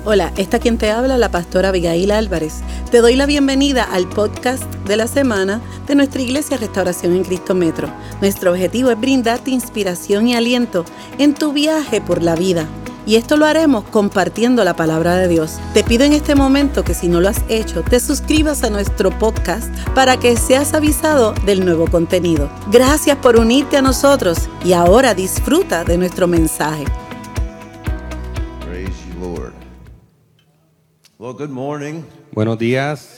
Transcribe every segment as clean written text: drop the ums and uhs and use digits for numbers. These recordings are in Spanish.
Hola, esta quien te habla, la pastora Abigail Álvarez. Te doy la bienvenida al podcast de la semana de nuestra iglesia Restauración en Cristo Metro. Nuestro objetivo es brindarte inspiración y aliento en tu viaje por la vida. Y esto lo haremos compartiendo la palabra de Dios. Te pido en este momento que si no lo has hecho, te suscribas a nuestro podcast para que seas avisado del nuevo contenido. Gracias por unirte a nosotros y ahora disfruta de nuestro mensaje. Praise you, Lord. Well, good morning. Buenos días.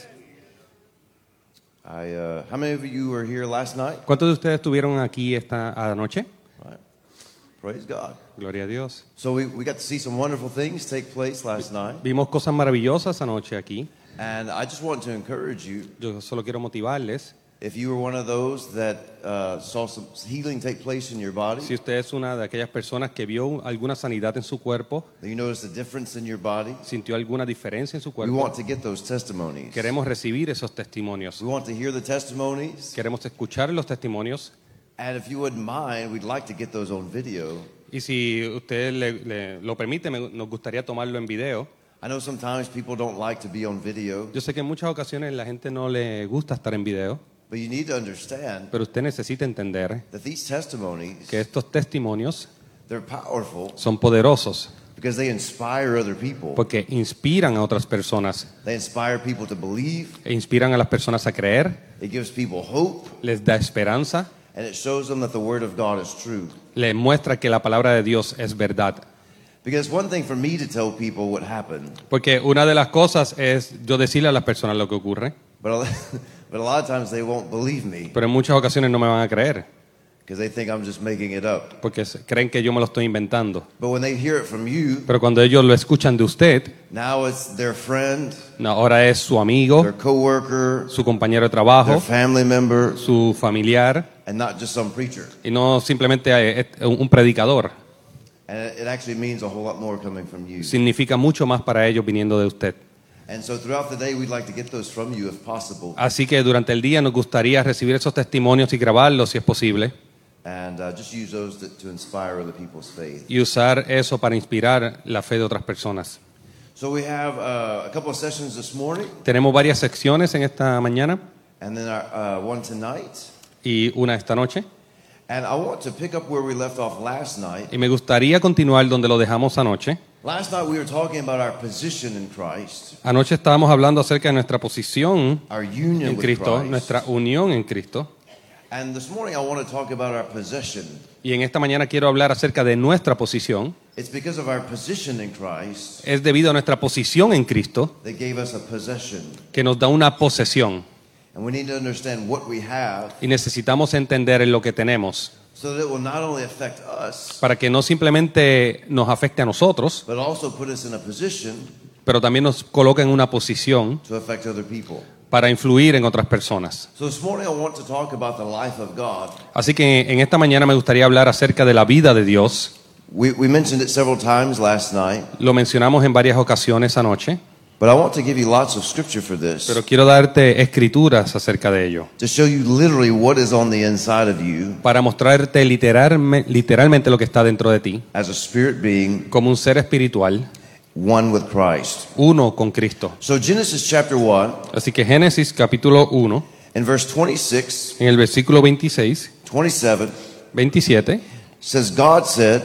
How many of you were here last night? ¿Cuántos de ustedes estuvieron aquí esta anoche? Right. Praise God. Gloria a Dios. So we got to see some wonderful things take place last night. Vimos cosas maravillosas anoche aquí. And I just want to encourage you, Yo solo quiero motivarles. if you were one of those that saw some healing take place in your body, Si usted es una de aquellas personas que vio alguna sanidad en su cuerpo, that you noticed a difference in your body, sintió alguna diferencia en su we cuerpo, want to get those testimonies. queremos recibir esos testimonios. We want to hear the testimonies. Queremos escuchar los testimonios. And if you wouldn't mind, we'd like to get those on video. Y si usted lo permite, nos gustaría tomarlo en video. I know sometimes people don't like to be on video, Yo sé que en muchas ocasiones la gente no le gusta estar en video, but you need to understand pero usted necesita entender that these testimonies, que estos testimonios they're powerful son poderosos because they inspire other people. porque inspiran a otras personas, They inspire people to believe. e inspiran a las personas a creer, It gives people hope, les da esperanza, and it shows them that the Word of God is true. les muestra que la palabra de Dios es verdad. Because one thing for me to tell people what happened, Porque una de las cosas es yo decirle a las personas lo que ocurre, but a lot of times they won't believe me pero en muchas ocasiones no me van a creer, because they think I'm just making it up. porque creen que yo me lo estoy inventando. But when they hear it from you, Pero cuando ellos lo escuchan de usted, now it's their friend, no, ahora es su amigo, their coworker, su compañero de their trabajo, family member, su familiar, and not just some preacher. y no simplemente un predicador. And it actually means a whole lot more coming from you. Significa mucho más para ellos viniendo de usted. And so throughout the day, we'd like to get those from you if possible. Así que durante el día nos gustaría recibir esos testimonios y grabarlos si es posible, And just use those to inspire other people's faith. y usar eso para inspirar la fe de otras personas. So we have a couple of sessions this morning, Tenemos varias secciones en esta mañana and then one tonight. y una esta noche. And I want to pick up where we left off last night. Y me gustaría continuar donde lo dejamos anoche. Last night we were talking about our position in Christ, Anoche estábamos hablando acerca de nuestra posición our union en with Cristo, Christ. nuestra unión en Cristo. And this morning I want to talk about our possession. Y en esta mañana quiero hablar acerca de nuestra posición. It's because of our position in Christ Es debido a nuestra posición en Cristo that gave us a possession. que nos da una posesión. And we need to understand what we have Y necesitamos entender en lo que tenemos so that it will not only affect us, para que no simplemente nos afecte a nosotros, but also put us in a position pero también nos coloque en una posición to affect other people. para influir en otras personas. So this morning I want to talk about the life of God. Así que en esta mañana me gustaría hablar acerca de la vida de Dios. We mentioned it several times last night, Lo mencionamos en varias ocasiones anoche, but I want to give you lots of scripture for this pero quiero darte escrituras acerca de ello, to show you literally what is on the inside of you para mostrarte literalmente lo que está dentro de ti, as a spirit being, como un ser espiritual, one with Christ. uno con Cristo. So Genesis chapter 1 Así que Génesis capítulo 1, in verse 26, en el versículo 26, 27 27, says, God said,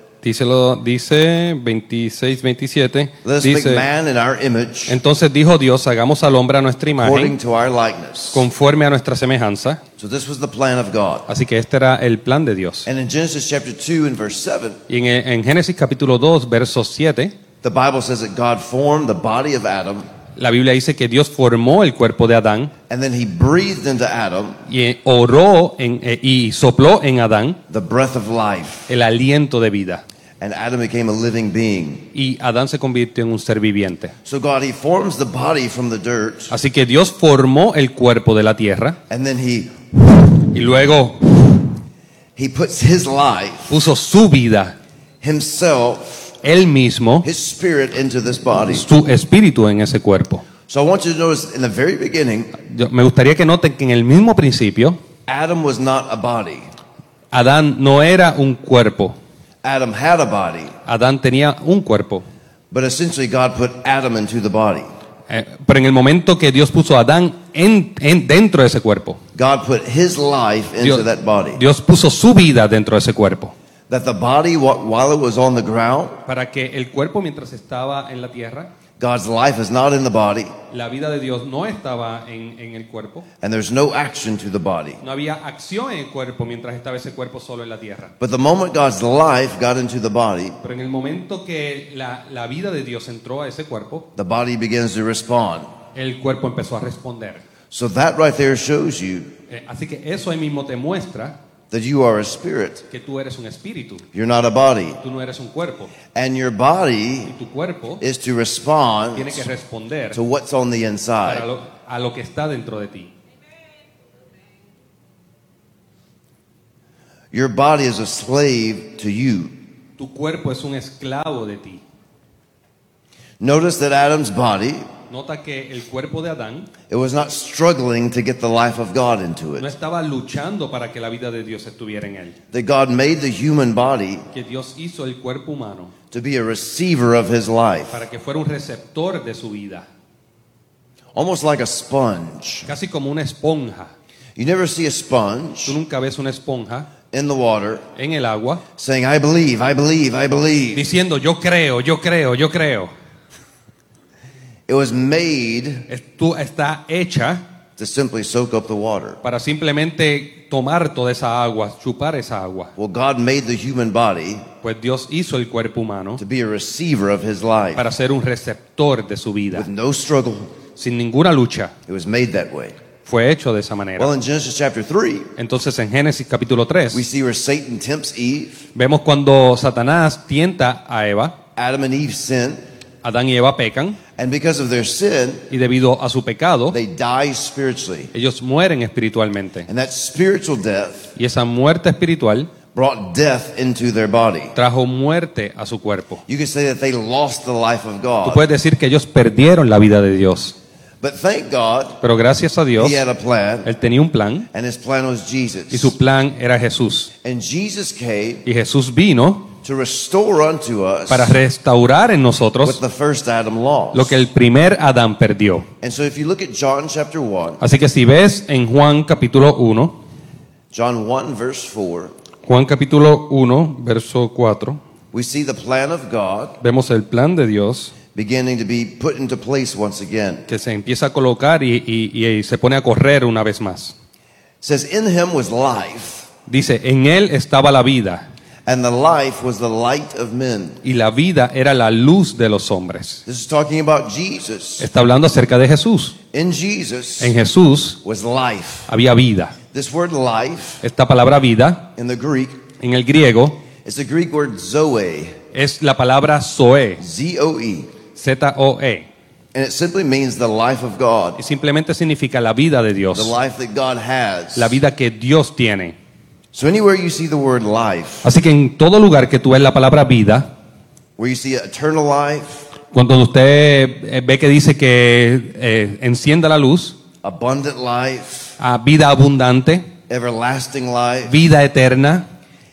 dice 26, 27, let us make dice, man in our image, entonces dijo Dios, hagamos al hombre a nuestra according imagen, to our likeness. conforme a nuestra semejanza. So this was the plan of God. Así que este era el plan de Dios. And in Genesis chapter 2 and verse 7, Y en Génesis capítulo 2, verso 7, the Bible says that God formed the body of Adam, la Biblia dice que Dios formó el cuerpo de Adán and then he breathed into Adam y oró y sopló en Adán the breath of life, el aliento de vida. and Adam became a living being. Y Adán se convirtió en un ser viviente. So God, he forms the body from the dirt, Así que Dios formó el cuerpo de la tierra and then y luego he puts his life, puso su vida, himself, él mismo, his spirit into this body. su espíritu en ese cuerpo. So I want you to notice in the very beginning, Me gustaría que noten que en el mismo principio, Adam was not a body. Adán no era un cuerpo. Adam had a body, Adán tenía un cuerpo, But essentially, God put Adam into the body. Pero en el momento que Dios puso a Adán dentro de ese cuerpo, God put his life into that body. Dios puso su vida dentro de ese cuerpo. That the body, while it was on the ground, Para que el cuerpo, mientras estaba en la tierra, God's life is not in the body, la vida de Dios no estaba en el cuerpo. and there's no action to the body. No había acción en el cuerpo mientras estaba ese cuerpo solo en la tierra. But the moment God's life got into the body, Pero en el momento que la vida de Dios entró a ese cuerpo, the body begins to respond. el cuerpo empezó a responder. So that right there shows you Así que eso ahí mismo te muestra that you are a spirit. que tú eres un espíritu, You're not a body. tú no eres un cuerpo. And your body Y tu cuerpo is to respond tiene que responder to what's on the inside. a lo que está dentro de ti. Your body is a slave to you. Tu cuerpo es un esclavo de ti. Notice that Adam's body, Nota que el cuerpo de Adán it was not struggling to get the life of God into no it. estaba luchando para que la vida de Dios estuviera en él. That God made the human body Que Dios hizo el cuerpo humano to be a receiver of his life. para que fuera un receptor de su vida, Almost like a sponge. casi como una esponja. You never see a Tú sponge nunca ves una esponja in the water en el agua saying, I believe, I believe, I believe. diciendo yo creo, yo creo, yo creo. It was made Está hecha to simply soak up the water. para simplemente tomar toda esa agua, chupar esa agua. Well, God made the human body Pues Dios hizo el cuerpo humano to be a receiver of his life para ser un receptor de su vida, with no struggle. sin ninguna lucha. It was made that way. Fue hecho de esa manera. Well, in Genesis chapter 3, Entonces en Génesis capítulo 3 we see where Satan tempts Eve. vemos cuando Satanás tienta a Eva, Adam and Eve sin, Adán y Eva pecan, and because of their sin, y debido a su pecado, they die spiritually. ellos mueren espiritualmente. And that spiritual death Y esa muerte espiritual brought death into their body. trajo muerte a su cuerpo. You could say that they lost the life of Tú God. puedes decir que ellos perdieron la vida de Dios, But thank God, pero gracias a Dios, he had a plan, Él tenía un plan, and his plan was y Jesus. su plan era Jesús. And Jesus came Y Jesús vino to restore unto us para restaurar en what nosotros the first Adam lost. lo que el primer Adán perdió. And so if you look at John chapter 1, Así que si ves en Juan capítulo 1, John 1 verse 4, Juan capítulo 1, verso 4, we see the plan of God vemos el plan de Dios beginning to be put into place once again. que se empieza a colocar y se pone a correr una vez más. It says, in him was life, Dice, en Él estaba la vida, and the life was the light of men. y la vida era la luz de los hombres. This is talking about Jesus. Está hablando acerca de Jesús. In Jesus En Jesús was life. había vida. This word life Esta palabra vida, in the Greek en el griego, is the Greek word zoe, es la palabra zoe, Z-O-E. Z-O-E. And it simply means the life of God, Y simplemente significa la vida de the Dios, life that God has. la vida que Dios tiene. So anywhere you see the word life, Así que en todo lugar que tú ves la palabra vida, where you see eternal life, cuando usted ve que dice que encienda la luz, abundant life, a vida abundante, everlasting life, vida eterna,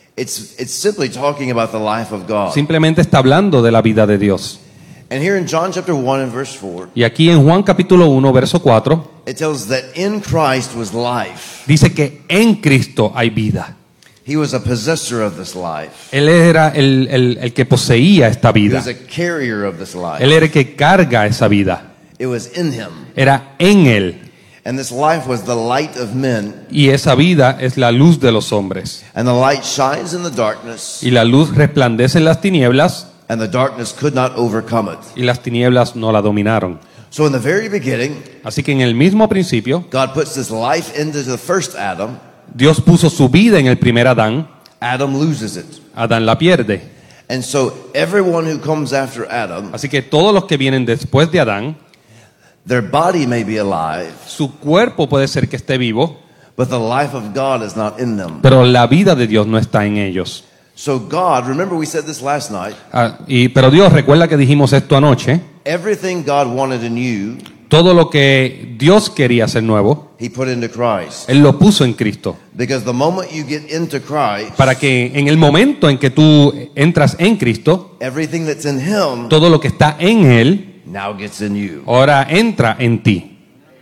it's simply talking about the life of God. simplemente está hablando de la vida de Dios. And here in John chapter 1 and verse 4, Y aquí en Juan capítulo 1, verso 4, it tells that in Christ was life. dice que en Cristo hay vida. He was a possessor of this life. Él era el que poseía esta He vida. was a carrier of this life. Él era el que carga esa vida. It was in him. Era en Él. And this life was the light of men. Y esa vida es la luz de los hombres. And the light shines in the darkness, Y la luz resplandece en las tinieblas, and the darkness could not overcome it. y las tinieblas no la dominaron. So in the very beginning, Así que en el mismo principio, God puts this life into the first Adam. Dios puso su vida en el primer Adán. Adam loses it. Adán la pierde. And so everyone who comes after Adam, Así que todos los que vienen después de Adán, their body may be alive, su cuerpo puede ser que esté vivo, but the life of God is not in them. pero la vida de Dios no está en ellos. So God, remember we said this last night, Pero Dios, recuerda que dijimos esto anoche, everything God wanted in you todo lo que Dios quería hacer nuevo, He put into Christ. Él lo puso en Cristo. Because the moment you get into Christ, Para que en el momento en que tú entras en Cristo, everything that's in Him todo lo que está en Él, now gets in you. ahora entra en ti.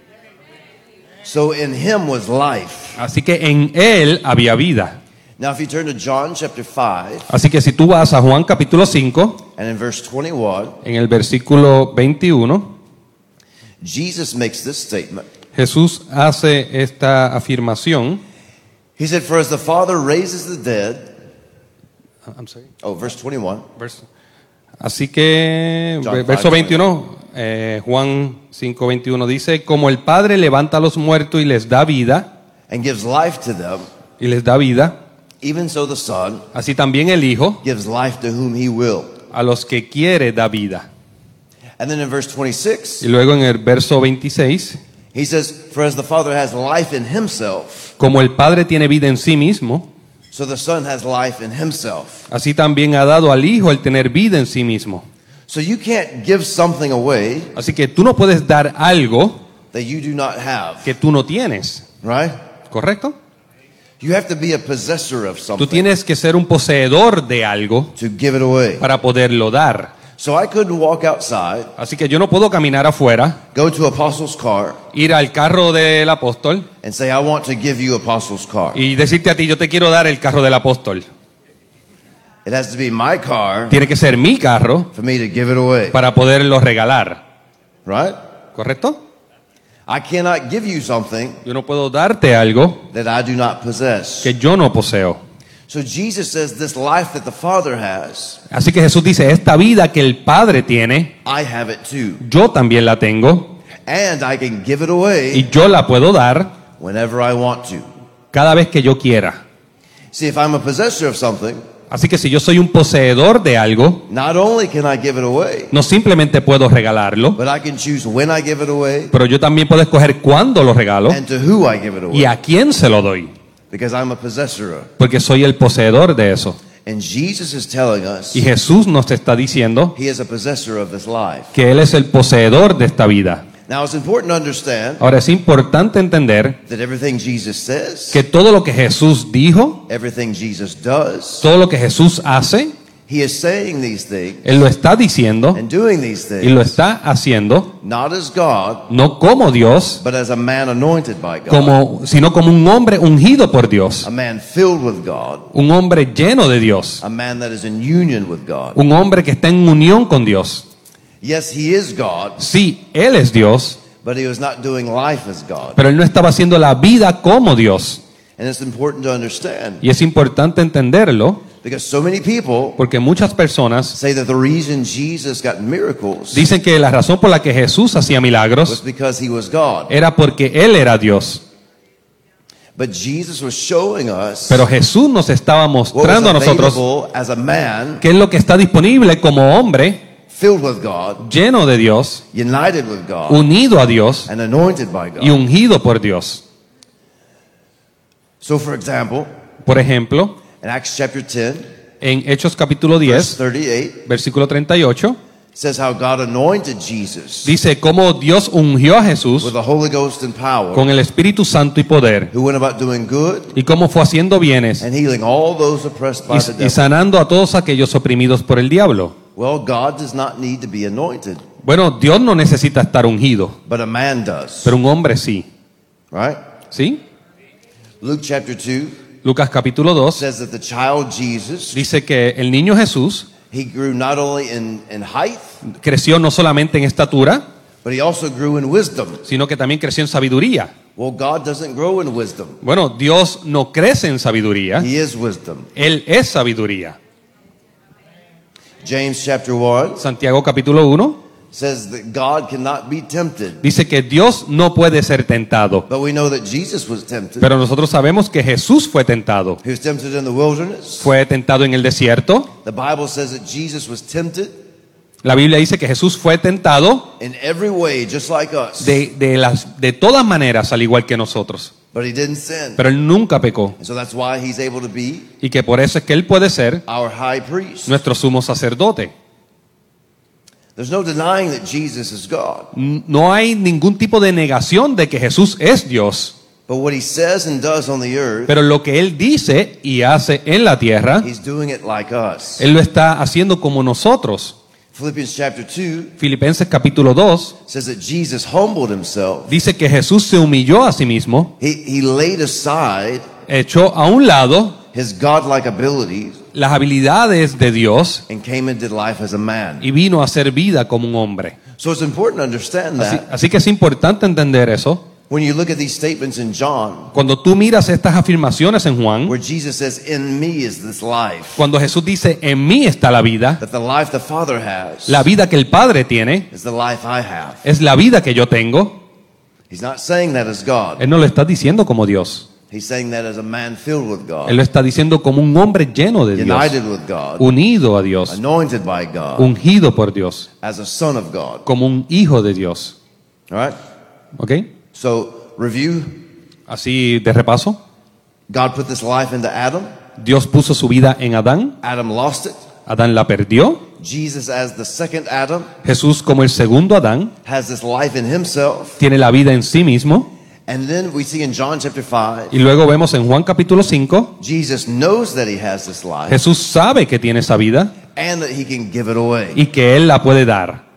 So in Him was life. Así que en Él había vida. Now if you turn to John chapter 5 Así que si tú vas a Juan capítulo 5, and in verse 21, en el versículo 21, Jesus makes this statement. Jesús hace esta afirmación. He said, "For as the Father raises the dead," I'm sorry. verse 21. Así que, John verso 5, 21, Juan 5:21 dice, como el Padre levanta a los muertos y les da vida, and gives life to them, even so the Son así también el Hijo gives life to whom He will. a los que quiere da vida. And then in verse 26, Y luego en el verso 26, He says, "For as the Father has life in Himself, como el Padre tiene vida en sí mismo, so the Son has life in Himself." así también ha dado al Hijo el tener vida en sí mismo. So you can't give something away Así que tú no puedes dar algo that you do not have, que tú no tienes, right? ¿correcto? You have to be a possessor of Tú something tienes que ser un poseedor de algo to give it away. para poderlo dar. So I couldn't walk outside, Así que yo no puedo caminar afuera, go to Apostle's car, ir al carro del apóstol and say, "I want to give you Apostle's car." y decirte a ti, yo te quiero dar el carro del apóstol. It has to be my car Tiene que ser mi carro for me to give it away, para poderlo regalar, right? ¿correcto? I cannot give you something Yo no puedo darte algo that I do not possess. que yo no poseo. So Jesus says, "This life that the Father has, Así que Jesús dice, esta vida que el Padre tiene, I have it too. yo también la tengo And I can give it away y yo la puedo dar whenever I want to." cada vez que yo quiera. See, if I'm a possessor of something, Así que si yo soy un poseedor de algo, not only can I give it away, no simplemente puedo regalarlo, but I can choose when I give it away pero yo también puedo escoger cuándo lo regalo and to who I give it y away, a quién se lo doy, because I'm a possessor of. porque soy el poseedor de eso. And Jesus is telling us Y Jesús nos está diciendo He is a possessor of this life. que Él es el poseedor de esta vida. Now it's important to understand Ahora es importante entender that everything Jesus says, que todo lo que Jesús dijo, everything Jesus does, todo lo que Jesús hace, He is saying these things Él lo está diciendo and doing these y lo things, está haciendo not as God, no como Dios, but as a man anointed by God, sino como un hombre ungido por Dios, a man filled with God, un hombre lleno de Dios, a man that is in union with God. un hombre que está en unión con Dios. Yes, He is God, Sí, Él es Dios, but He was not doing life as God. pero Él no estaba haciendo la vida como Dios. And it's important to understand Y es importante entenderlo because so many people porque muchas personas say that the reason Jesus got miracles dicen que la razón por la que Jesús hacía was milagros because He was God. era porque Él era Dios. But Jesus was showing us Pero Jesús nos estaba what was mostrando a nosotros available as a man qué es lo que está disponible como hombre filled with God, lleno de Dios, united with God, unido a Dios and anointed by y God. ungido por Dios. So for example, Por ejemplo, in Acts chapter 10, en Hechos capítulo verse 10, 38, versículo 38, says how God anointed Jesus dice cómo Dios ungió a Jesús with the Holy Ghost and power, con el Espíritu Santo y poder, who went about doing good y cómo fue haciendo bienes and healing all those oppressed by the y devil. sanando a todos aquellos oprimidos por el diablo. Well, God does not need to be anointed, Bueno, Dios no necesita estar ungido, but a man does. pero un hombre sí. Right? ¿Sí? Luke chapter 2 Lucas capítulo 2 says that the child Jesus, dice que el niño Jesús he grew not only in height, creció no solamente en estatura, but he also grew in wisdom. sino que también creció en sabiduría. Well, God doesn't grow in wisdom. Bueno, Dios no crece en sabiduría, He is wisdom. Él es sabiduría. James chapter 1 Santiago capítulo 1 says that God cannot be tempted. dice que Dios no puede ser tentado, But we know that Jesus was tempted. pero nosotros sabemos que Jesús fue tentado. He was tempted in the wilderness. Fue tentado en el desierto. The Bible says that Jesus was tempted La Biblia dice que Jesús fue tentado in every way, just like us. de todas maneras, al igual que nosotros. But he didn't sin. Pero Él nunca pecó. And so that's why he's able to be Y que por eso es que Él puede ser our high priest. nuestro sumo sacerdote. There's no denying that Jesus is God. No hay ningún tipo de negación de que Jesús es Dios. But what he says and does on the earth, Pero lo que Él dice y hace en la tierra, he's doing it like us. Él lo está haciendo como nosotros. Philippians chapter 2 Filipenses capítulo 2 says that Jesus humbled himself. dice que Jesús se humilló a sí mismo, He laid aside echó a un lado his godlike abilities las habilidades de Dios and came into life as a man. y vino a hacer vida como un hombre. So it's important to understand that Así que es importante entender eso. when you look at these statements in John, Cuando tú miras estas afirmaciones en Juan, where Jesus says, "In me is this life," cuando Jesús dice, en mí está la vida, that the life the Father has la vida que el Padre tiene is the life I have. es la vida que yo tengo. He's not saying that as God. Él no lo está diciendo como Dios. He's saying that as a man filled with God, Él lo está diciendo como un hombre lleno de Dios, united with God, unido a Dios, anointed by God, ungido por Dios, as a son of God. como un hijo de Dios. All right? ¿Ok? So, review. Así de repaso, God put this life into Adam. Dios puso su vida en Adán, Adam lost it. Adán la perdió, Jesus, as the second Adam, Jesús como el segundo Adán has this life in himself. tiene la vida en sí mismo, And then we see in John chapter 5, y luego vemos en Juan capítulo 5, Jesus knows that he has this life Jesús sabe que tiene esa vida and that he can give it away. y que Él la puede dar.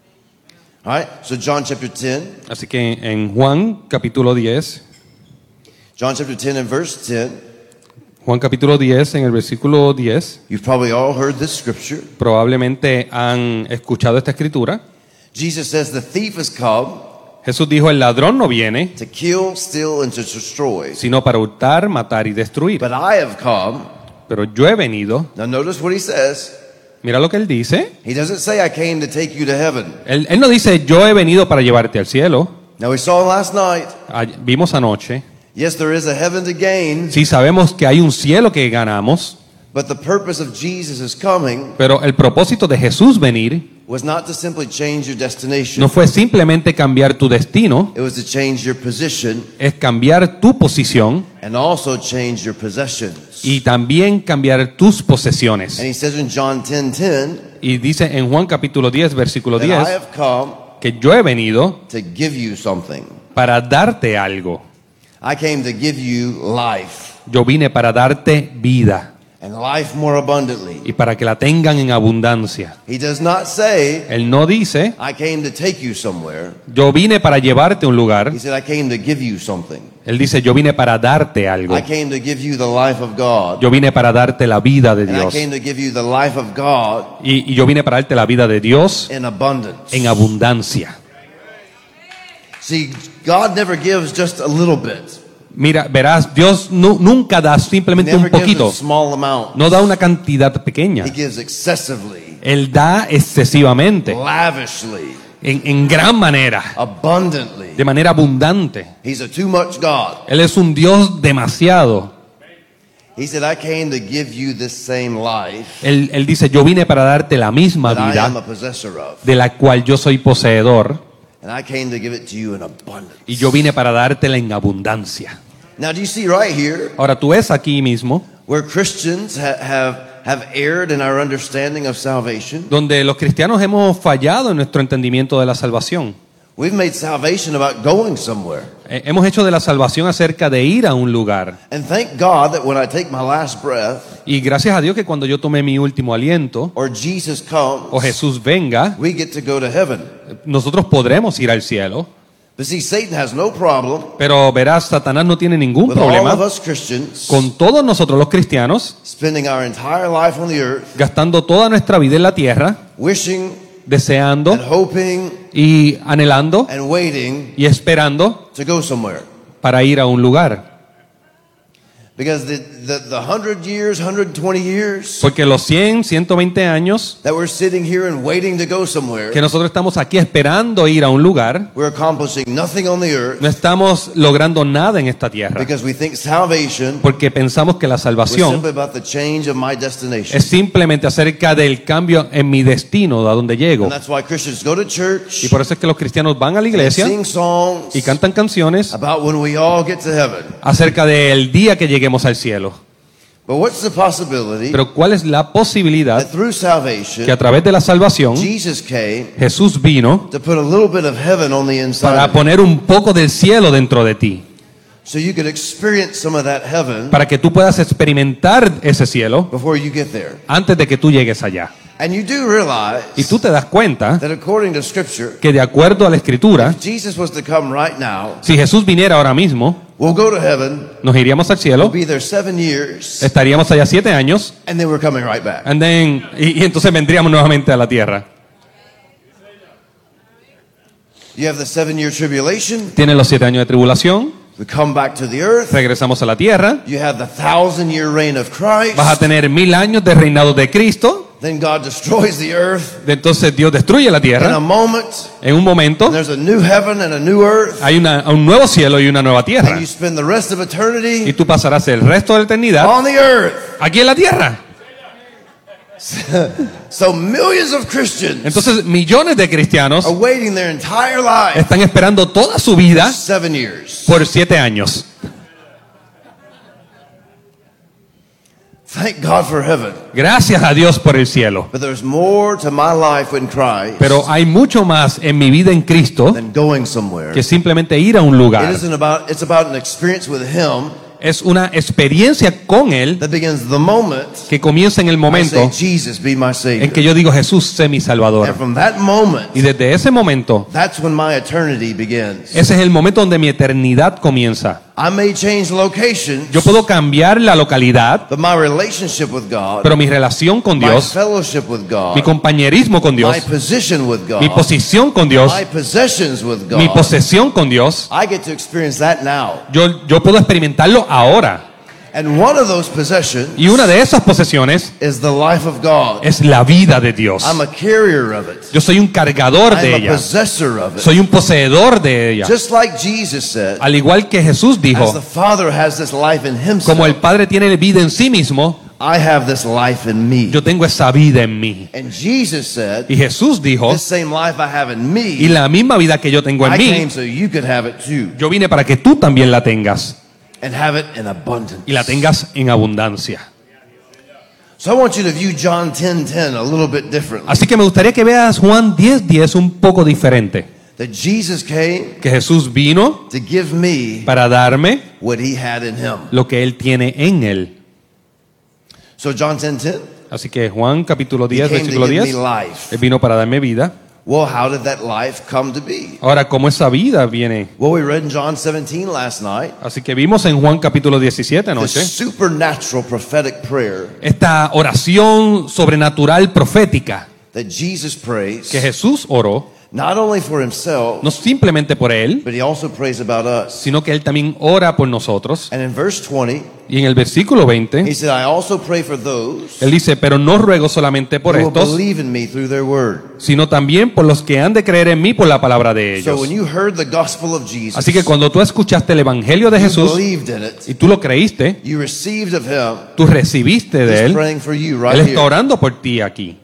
All right? So John chapter 10, Así que en Juan capítulo 10, John chapter 10 and verse 10, Juan capítulo 10, en el versículo 10, you've probably all heard this scripture. probablemente han escuchado esta escritura. Jesus says the thief has come Jesús dijo, el ladrón no viene, to kill, steal, and to destroy. sino para hurtar, matar y destruir. But I have come. Pero yo he venido, Now notice what he says. mira lo que Él dice. He doesn't say I came to take you to heaven. Él no dice, yo he venido para llevarte al cielo. Now we saw last night. Vimos anoche. Yes, there is a heaven to gain. Sí sabemos que hay un cielo que ganamos, But the purpose of Jesus' coming pero el propósito de Jesús venir was not to simply change your destination. no fue simplemente cambiar tu destino, It was to change your position es cambiar tu posición and also change your possessions. y también cambiar tus posesiones. And he says in John 10:10 Y dice en Juan capítulo 10, versículo that I 10, have come que yo he venido to give you something. para darte algo. I came to give you life Yo vine para darte vida and life more abundantly. y para que la tengan en abundancia. He does not say Él no dice, I came to take you somewhere. yo vine para llevarte a un lugar. He said I came to give you something. Él dice, yo vine para darte algo. I came to give you the life of God. Yo vine para darte la vida de And I Dios. came to give you the life of God Y yo vine para darte la vida de Dios in abundance. en abundancia. See, God never gives just a little bit. Mira, verás, Dios nunca da He simplemente un never gives poquito. a small amount. No da una cantidad pequeña. He gives excessively, Él da excesivamente, lavishly, en gran manera, abundantly. de manera abundante. He's a too much God. Él es un Dios demasiado. He said, I came to give you this same life Él dice, yo vine para darte la misma that I am a vida possessor of. de la cual yo soy poseedor And I came to give it to you in abundance. y yo vine para dártela en abundancia. Now, do you see right here Ahora tú ves aquí mismo where Christians have erred in our understanding of salvation? donde los cristianos hemos fallado en nuestro entendimiento de la salvación. We've made salvation about going somewhere. Hemos hecho de la salvación acerca de ir a un lugar. And thank God that when I take my last breath, Y gracias a Dios que cuando yo tome mi último aliento or Jesus comes, o Jesús venga, we get to go to heaven. nosotros podremos ir al cielo. But see, Satan has no problem Pero verás, Satanás no tiene ningún with all problema of us Christians con todos nosotros los cristianos spending our entire life on the earth, gastando toda nuestra vida en la tierra, wishing deseando and hoping y anhelando and waiting y esperando to go somewhere. para ir a un lugar. Because the 100 years, 120 years Porque los 100, 120 años that we're sitting here and waiting to go somewhere, que nosotros estamos aquí esperando ir a un lugar, we're accomplishing nothing on the earth no estamos logrando nada en esta tierra. because we think salvation Porque pensamos que la was salvación simply about the change of my destination. es simplemente acerca del cambio en mi destino, a donde llego. And that's why Christians go to Y church por eso es que los cristianos van a la and iglesia sing songs y cantan canciones about when we all get to heaven. acerca del día que lleguemos al cielo. But what's the possibility Pero ¿cuál es la posibilidad that through salvation, que a través de la salvación Jesus came Jesús vino to put a little bit of heaven on the inside para of you, poner un poco del cielo dentro de ti? so you could experience some of that heaven Para que tú puedas experimentar ese cielo before you get there. antes de que tú llegues allá. And you do realize Y tú te das cuenta that according to Scripture, que de acuerdo a la Escritura, if Jesus was to come right now, si Jesús viniera ahora mismo, we'll go to heaven, nos iríamos al we'll cielo, be there 7 years, estaríamos allá 7 años, and then we're coming right back. y entonces vendríamos nuevamente a la tierra. You have the 7-year tribulation, Tienen los 7 años de tribulación, we come back to the earth, regresamos a la tierra, you have the 1,000-year reign of Christ, vas a tener 1000 años de reinado de Cristo, then God destroys the earth entonces Dios destruye la in a tierra, moment, en un momento and there's a new heaven and a new earth, hay un nuevo cielo y una nueva tierra, and you spend the rest of y eternity tú pasarás el resto de la eternidad on the earth. aquí en la tierra. So millions of Christians Entonces millones de cristianos are waiting their entire life, están esperando toda su vida 7 years. por 7 años. Thank God for heaven. Gracias a Dios por el cielo. But there's more to my life in Christ Pero hay mucho más en mi vida en Cristo than going somewhere. que simplemente ir a un lugar. It's about an experience with Him Es una experiencia con Él that begins the moment que comienza en el I momento say, Jesus, be my Savior. en que yo digo, Jesús, sé mi And Salvador. from that moment, Y desde ese momento, that's when my eternity begins. ese es el momento donde mi eternidad comienza. I may change locations, Yo puedo cambiar la localidad, but my relationship with God, pero mi relación con my Dios, fellowship with God, mi compañerismo con my Dios, position with God, mi posición con Dios, my possessions with mi God, posesión con Dios, I get to experience that now. yo puedo experimentarlo ahora. And one of those possessions Y una de esas posesiones is the life of God. es la vida de Dios. I'm a carrier of it. Yo soy un cargador de I'm a ella. possessor of it. Soy un poseedor de ella. Just like Jesus said, Al igual que Jesús as dijo, the Father has this life in Himself, como el Padre tiene vida en sí mismo, I have this life in me. yo tengo esa vida en mí. And Jesus said, Y Jesús dijo, this same life I have in me, y la misma vida que yo tengo en I mí, came so you could have it too, yo vine para que tú también la tengas. and have it in abundance. Y la tengas en abundancia. So I want you to view John 10:10 a little bit differently. Así que me gustaría que veas Juan 10:10 un poco diferente. That Jesus came Que Jesús vino to give me para darme what He had in Him. lo que Él tiene en Él. So John 10:10, Así que Juan capítulo 10, He came to versículo give 10, me life. Él vino para darme vida. Well, how did that life come to be? Ahora, ¿cómo esa vida viene? Well, we read in John 17 last night, Así que vimos en Juan capítulo 17 the anoche supernatural prophetic prayer esta oración sobrenatural profética that Jesus prays, que Jesús oró, not only for Himself, no simplemente por Él, but He also prays about us. sino que Él también ora por nosotros. And in verse 20, Y en el versículo 20, He said, I also pray for those Él dice, pero no ruego solamente por who will estos, believe in me through their word. sino también por los que han de creer en mí por la palabra de So ellos. when you heard the gospel of Jesus, Así que cuando tú escuchaste el evangelio de you Jesús believed in it, y tú lo creíste, you received of Him, tú recibiste de He's Él, praying for you Él right está here. orando por ti aquí.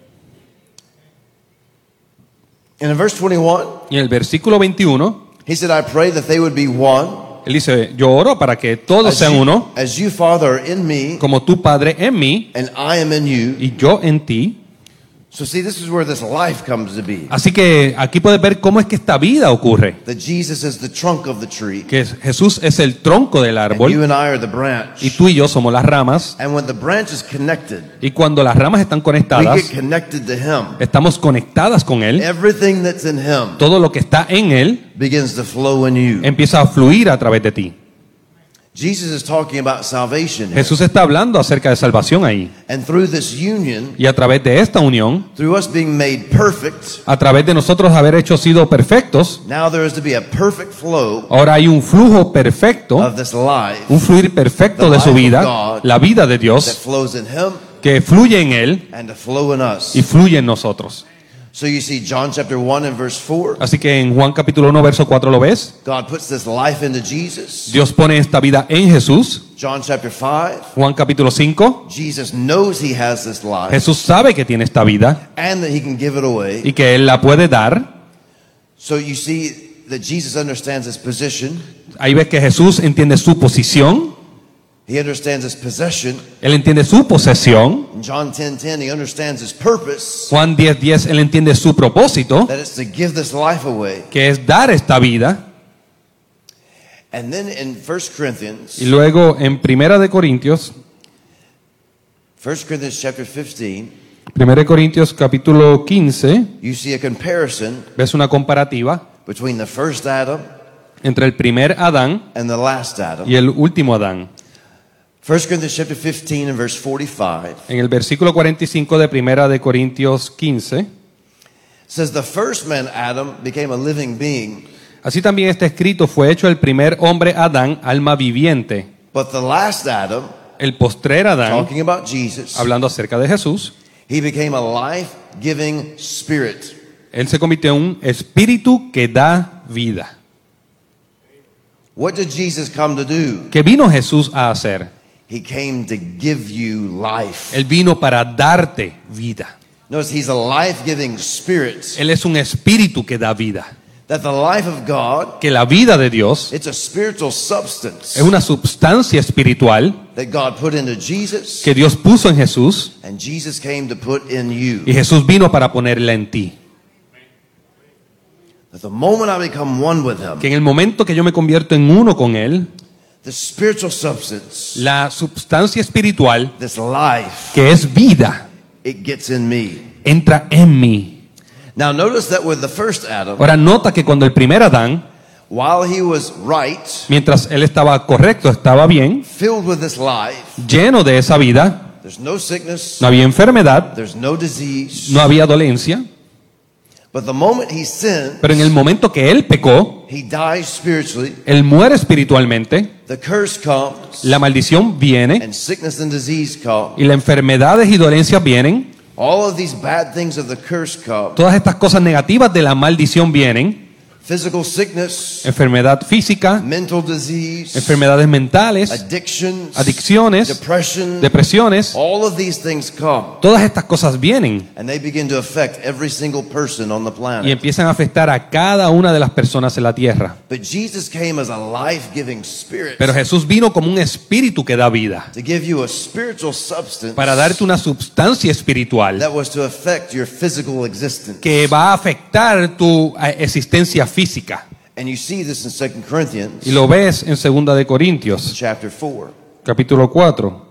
And in verse 21, Y en el versículo 21, He said, I pray that they would be one, Él dice, yo oro para que todos sean uno, as you, Father, are in me, como tu Padre en mí and I am in you. y yo en ti. So see, this is where this life comes to be. Así que aquí puedes ver cómo es que esta vida ocurre. That Jesus is the trunk of the tree, Que Jesús es el tronco del and you árbol and I are the branch. y tú y yo somos las ramas. And when the branch is connected, Y cuando las ramas están we conectadas, get connected to Him. estamos conectadas con Él. Everything that's in Him Todo lo que está en Él begins to flow in you. empieza a fluir a través de ti. Jesus is talking about salvation here. Jesús está hablando acerca de salvación ahí. And through this union, Y a través de esta unión, through us being made perfect, a través de nosotros haber hecho sido perfectos, now there is to be a perfect flow ahora hay un flujo perfecto, of this life un fluir perfecto de su vida, la vida de that Dios, flows in Him que fluye en Él and to flow in us. y fluye en nosotros. So you see John chapter 1 and verse 4, Así que en Juan capítulo 1, verso 4 lo ves. God puts this life into Jesus. Dios pone esta vida en Jesús. John chapter 5, Juan capítulo 5. Jesus knows He has this life Jesús sabe que tiene esta vida and that He can give it away. y que Él la puede dar. So you see that Jesus understands His position. Ahí ves que Jesús entiende su posición. He understands his possession. Él entiende su posesión. In John 10:10, he understands his purpose. Juan 10:10, él entiende su propósito, That it's to give this life away. que es dar esta vida. And then in 1 Corinthians, Y luego en Primera de Corintios, 1 Corinthians chapter 15, 1 Corintios capítulo 15, you see a comparison ves una comparativa between the first Adam entre el primer Adán and the last Adam. y el último Adán. 1 Corinthians chapter 15 and verse 45 En el versículo 45 de Primera de Corintios 15, says, the first man, Adam, became a living being, así también está escrito, fue hecho el primer hombre Adán, alma viviente. but the last Adam, El postrer Adán, talking about Jesus, hablando acerca de Jesús, he became a life-giving spirit. él se convirtió en un espíritu que da vida. What did Jesus come to do? ¿Qué vino Jesús a hacer? He came to give you life. Él vino para darte vida. Notice he's a life-giving spirit. Él es un espíritu que da vida. That the life of God, Que la vida de Dios it's a spiritual substance es una sustancia espiritual that God put into Jesus, que Dios puso en Jesús and Jesus came to put in you. y Jesús vino para ponerla en ti. That the moment I become one with him, Que en el momento que yo me convierto en uno con Él, the spiritual substance, la sustancia espiritual, this life, que es vida, it gets in me. entra en mí. Now notice that with the first Adam, Ahora nota que cuando el primer Adán, while he was right, mientras él estaba correcto, estaba bien, filled with this life, lleno de esa vida, there's no sickness, no había enfermedad, there's no disease. no había dolencia, But the moment he sinned, pero en el momento que él pecó, he dies spiritually, él muere espiritualmente, the curse comes, la maldición viene and sickness and disease come. y las enfermedades y dolencias vienen, All of these bad things of the curse come. todas estas cosas negativas de la maldición vienen, Physical sickness, enfermedad física, mental disease, enfermedades mentales, addictions, adicciones, depression, depresiones, all of these things come. todas estas cosas vienen And they begin to affect every single person on the y planet. empiezan a afectar a cada una de las personas en la tierra. But Jesus came as a life-giving spirit Pero Jesús vino como un espíritu que da vida, to give you a spiritual substance para darte una sustancia espiritual that was to affect your physical existence. que va a afectar tu existencia física. And you see this in 2 Corinthians Y lo ves en 2 de Corintios, chapter 4. capítulo 4,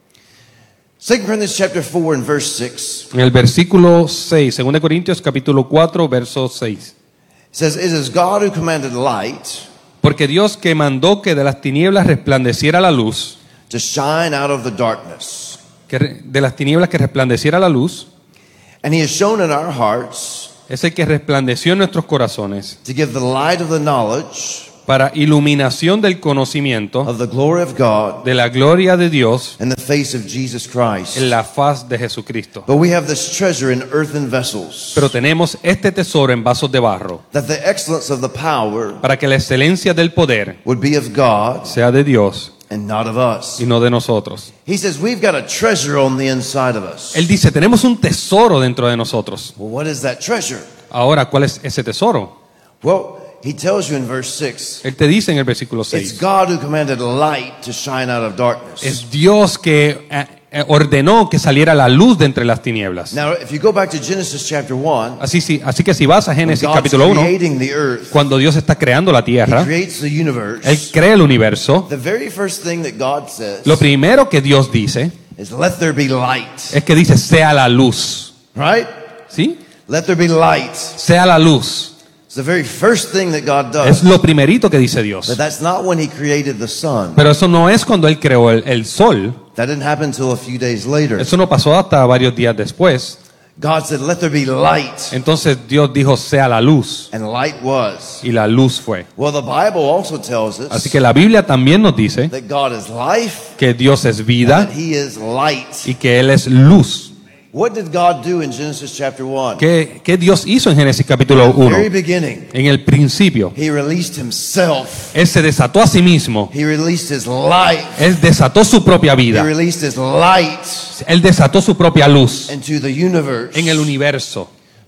2 Corinthians chapter 4 and verse 6 en el versículo 6, 2 de Corintios capítulo 4, verso 6. says, "It is God who commanded light Porque Dios que mandó que de las tinieblas resplandeciera la luz, to shine out of the darkness. de las tinieblas que resplandeciera la luz, And he has shown in our hearts es el que resplandeció en nuestros corazones to give the light of the knowledge para iluminación del conocimiento of the glory of God de la gloria de Dios in the face of Jesus Christ. en la faz de Jesucristo. But we have this treasure in earthen vessels, Pero tenemos este tesoro en vasos de barro, that the excellence of the power para que la excelencia del poder would be of God sea de Dios and not of us. y no de nosotros. He says we've got a treasure on the inside of us. Él dice, tenemos un tesoro dentro de nosotros. Well, what is that treasure? Ahora, ¿cuál es ese tesoro? Well, he tells you in verse 6, Él te dice en el versículo it's 6, God who commanded light to shine out of darkness. es Dios que ordenó que saliera la luz de entre las tinieblas. Now, if you go back to Genesis chapter 1, Así que si vas a when Génesis God's capítulo 1, creating the earth, cuando Dios está creando la he tierra, creates the universe. Él crea el universo, The very first thing that God says lo primero que Dios dice is let there be light. es que dice, sea la luz. Right? ¿Sí? Let there be light. Sea la luz. It's the very first thing that God Es does. lo primerito que dice Dios. But that's not when he created the sun. Pero eso no es cuando Él creó el sol. That didn't happen until a few days later. Eso no pasó hasta varios días después. God said, let there be light. Entonces Dios dijo, sea la luz. And light was. Y la luz fue. Well, the Bible also tells Así us que la Biblia también nos dice that God is life que Dios es and vida that he is light. y que Él es luz. What did God do in Genesis chapter 1? ¿Qué Dios hizo en Génesis capítulo At the 1? very beginning, En el principio, he released himself. Él se desató a sí mismo. He released his life. Él desató su propia He vida. released his light Él desató su propia luz into the universe. en el universo.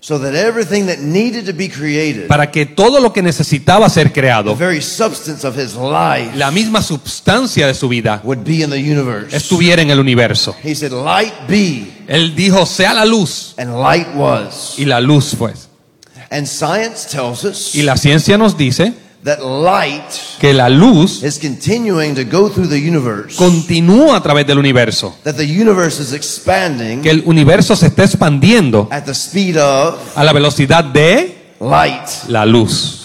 so that everything that needed to be created, para que todo lo que necesitaba ser the creado, very substance of his life, la misma substancia de su vida, would be in the universe. estuviera en el universo. He said, light be, Él dijo, sea la luz, and light was. y la luz fue. And science tells us Y la ciencia nos dice that light que la luz is continuing to go through the universe, continúa a través del universo, that the universe is expanding que el universo se está expandiendo at the speed of a la velocidad de light. la luz.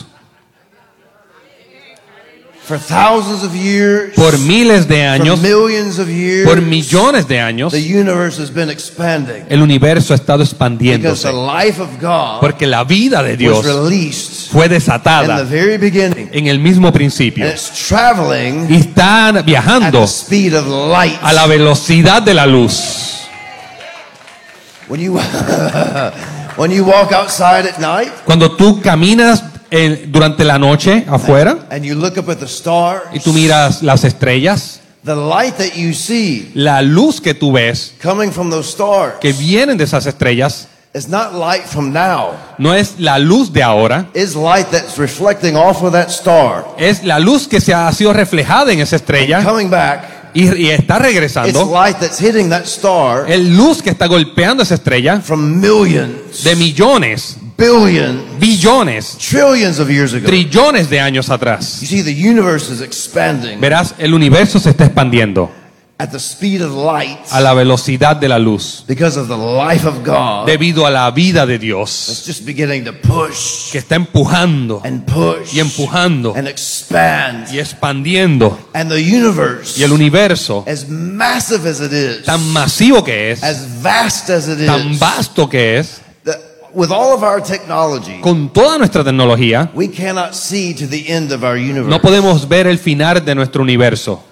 For thousands of years, Por miles de for años, millions of years, por millones de años, the universe has been expanding el universo ha estado because expandiéndose, the life of God porque la vida de was Dios released fue in the desatada very beginning, en el mismo principio and it's traveling y está at viajando the speed of light. a la velocidad de la luz. When you when you walk outside at night Cuando tú caminas durante la noche afuera and you look up at the stars, y tú miras las estrellas, the light that you see la luz que tú ves coming from those stars que vienen de esas estrellas is not light from now. no es la luz de ahora, It's light that's reflecting off of that star, es la luz que se ha sido reflejada en esa estrella coming back. y está It's regresando. light that's hitting that star Es luz que está golpeando esa estrella from millions, de millones, billions, billones, trillions of years ago. trillones de años atrás. You see, the universe is expanding Verás, el universo se está expandiendo at the speed of light a la velocidad de la luz because of the life of God debido a la vida de that's Dios just beginning to push que está empujando and push y empujando and expand. y expandiendo. And the universe, Y el universo, as massive as it is, tan masivo que es, as vast as it tan is, vasto que es, that with all of our technology, con toda nuestra tecnología, we cannot see to the end of our universe no podemos ver el final de nuestro universo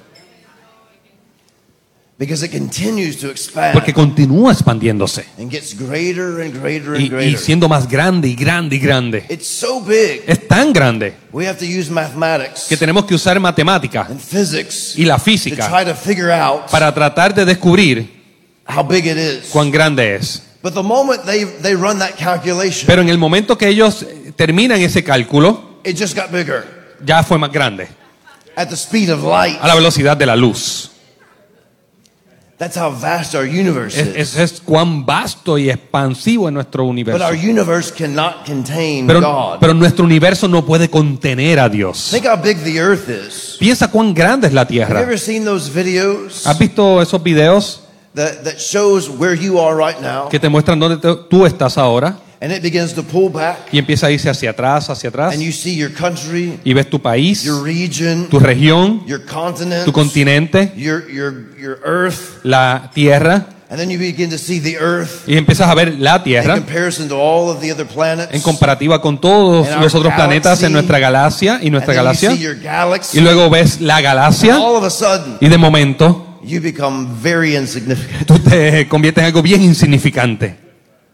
because it continues to expand porque continúa expandiéndose and gets greater and greater and y greater. siendo más grande y grande y grande. It's so big, Es tan grande we have to use mathematics que tenemos que usar matemática and physics y la to física try to figure out para tratar de descubrir how big it is. cuán grande es. But the moment they run that calculation, Pero en el momento que ellos terminan ese cálculo, it just got bigger ya fue más grande, at the speed of light. a la velocidad de la luz. That's how vast our universe is. Es cuán vasto y expansivo es nuestro But universo. our universe cannot contain God. Pero nuestro universo no puede contener a Dios. Think how big the earth is. Piensa cuán grande es la Have you tierra. ever seen those videos ¿Has visto esos videos that shows where you are right now? que te muestran dónde tú estás ahora? And it begins to pull back, Y empieza a irse hacia atrás, and you see your country, y ves tu país, your region, tu región, your continent, tu continente, your earth, la tierra, and then you begin to see the earth y empiezas a ver la in tierra comparison to all of the other planets. en comparativa con todos And our los otros planetas en galaxy, nuestra galaxia y And nuestra then you galaxia, see your galaxy, y luego ves la galaxia all of a sudden y de momento you become very insignificant. tú te conviertes en algo bien insignificante.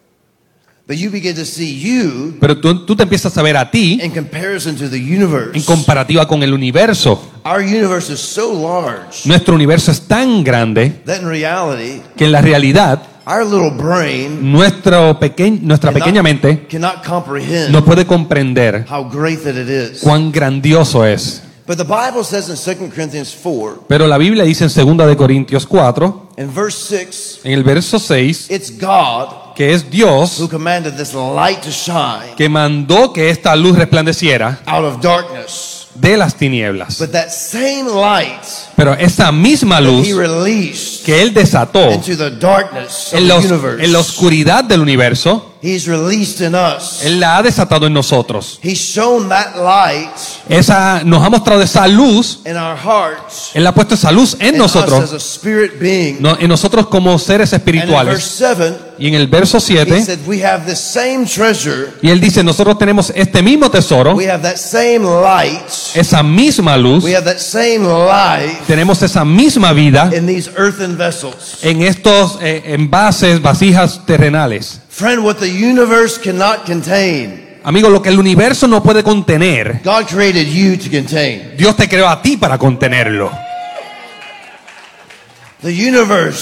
But you begin to see you Pero tú te empiezas a ver a ti in comparison to the universe. en comparativa con el universo. Our universe is so large Nuestro universo es tan grande that in reality, que en la realidad our little brain nuestra pequeña mente cannot comprehend no puede comprender how great that it is. cuán grandioso es. But the Bible says in 2 Corinthians 4, Pero la Biblia dice en 2 de Corintios 4, in verse 6, en el verso 6, it's God que es Dios who commanded this light to shine que mandó que esta luz resplandeciera out of darkness. de las tinieblas. But that same light Pero esa misma that luz He released que Él desató into the darkness of en the la universe, oscuridad del universo, He's released in us. Él la ha desatado en nosotros. He's shown that light Nos ha mostrado esa luz, in our hearts, Él ha puesto esa luz en in us as nosotros, a spirit being. en nosotros como seres And in verse espirituales. 7, Y en el verso He 7, said, we have this same treasure, y Él dice, nosotros tenemos este mismo tesoro, we have that same light, esa misma luz, we have that same life tenemos esa misma vida in these earthen vessels. en estos envases, vasijas terrenales. Friend, what the universe cannot contain, Amigo, lo que el universo no puede contener, God created you to contain. Dios te creó a ti para contenerlo. The universe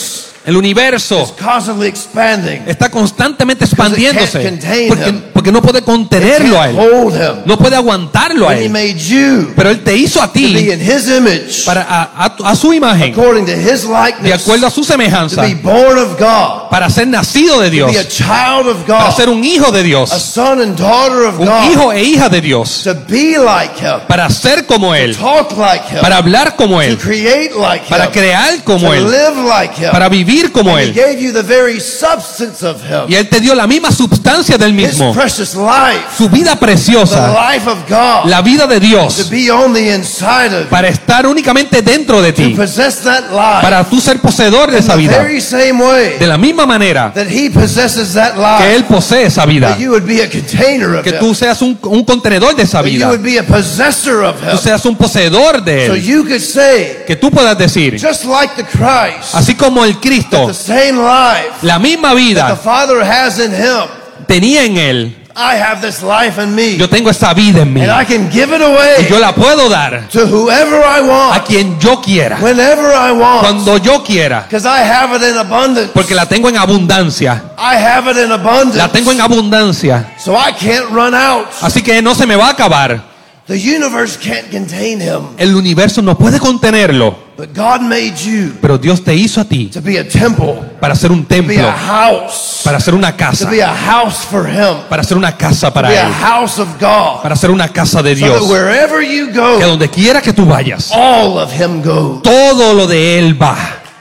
El universo is constantly expanding. está constantemente expandiéndose Because it can't contain him. porque no puede contenerlo a Can't él, hold him. no puede aguantarlo a When he él. made you Pero él te hizo a to be ti in his image, para a su imagen, according to his de likeness, acuerdo a su to semejanza, be born of God, para ser nacido de to Dios, be a child of para God, ser un hijo de a Dios, son and daughter of un God, hijo e hija de Dios, to be like him, para ser como él, talk like him, para hablar como to él, create like para him, crear to como él, live like him. para vivir como And he él. gave you the very substance of him, Y él te dio la misma sustancia del his mismo, precious life, su vida the preciosa, life of God, la vida de to Dios, be on the inside of you, para estar únicamente dentro de to ti, possess that life para tú ser poseedor de in esa the vida, very same way de la misma manera that he possesses that que life, él posee esa vida, that you would be a container of que him, tú seas un contenedor de esa that you vida, would be a possessor of tú him, seas un poseedor de so él, you could say, que tú puedas decir, just like the Christ, así como el Cristo, the same life la misma that the vida Father has in him, tenía en él, I have this life in me, yo tengo esa vida en mí, and I can give it y away yo la puedo dar to whoever I a want, quien yo quiera, whenever I want, cuando yo quiera, because I have it in abundance. porque la tengo en abundancia, I have it in abundance, la tengo en abundancia, so I can't run out. así que no se me va a acabar. The universe can't contain him, El universo no puede contenerlo, but God made you pero Dios te hizo a ti to be a temple, para ser un to be templo, a house, para ser una to casa, be a house for him, para ser una casa to para be a él, house of God, para ser una casa de so that Dios, wherever you que go, donde quiera que tú vayas, all of him goes. todo lo de él va.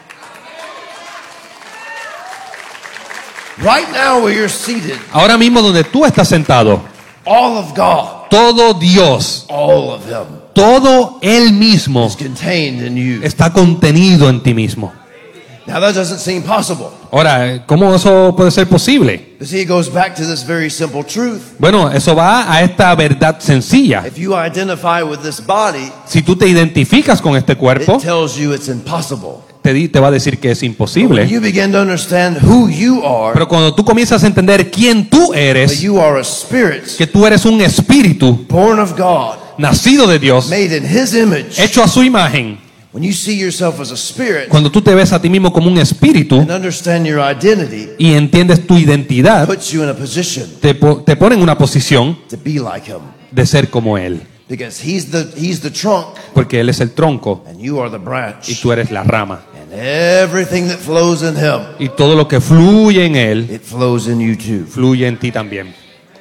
Right now where you're seated, Ahora mismo donde tú estás sentado, all of God, todo Dios, all of him todo él mismo is contained in you. está contenido en ti mismo. Now that doesn't seem possible. Ahora, ¿cómo eso puede ser posible? You see, it goes back to this very simple truth. Bueno, eso va a esta verdad sencilla. If you identify with this body, Si tú te identificas con este cuerpo, it tells you it's impossible. te va a decir que es When imposible. you begin to understand who you are, Pero cuando tú comienzas a entender quién tú that eres, you are a spirit que tú eres un espíritu born of God, nacido de Dios, made in his image, hecho a su imagen, when you see yourself as a spirit cuando tú te ves a ti mismo como un espíritu and understand your identity, y entiendes tu identidad, puts you in a position te pone en una posición to be like him. de ser como Él. Because he's the trunk Porque Él es el tronco and you are the y branch. tú eres la rama. And everything that flows in him, Y todo lo que fluye en Él, it flows in you too. fluye en ti también.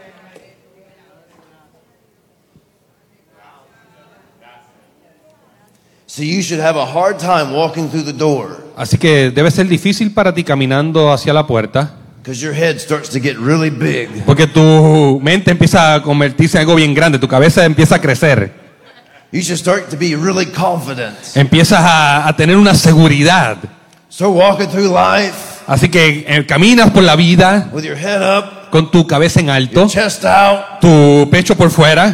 So you should have a hard time walking through the door Así que debe ser difícil para ti caminando hacia la puerta, because your head starts to get really big. porque tu mente empieza a convertirse en algo bien grande, tu cabeza empieza a crecer, You should start to be really confident. empiezas a tener una seguridad. Start walking through life Así que caminas por la vida with your head up, con tu cabeza en alto, chest out, tu pecho por fuera,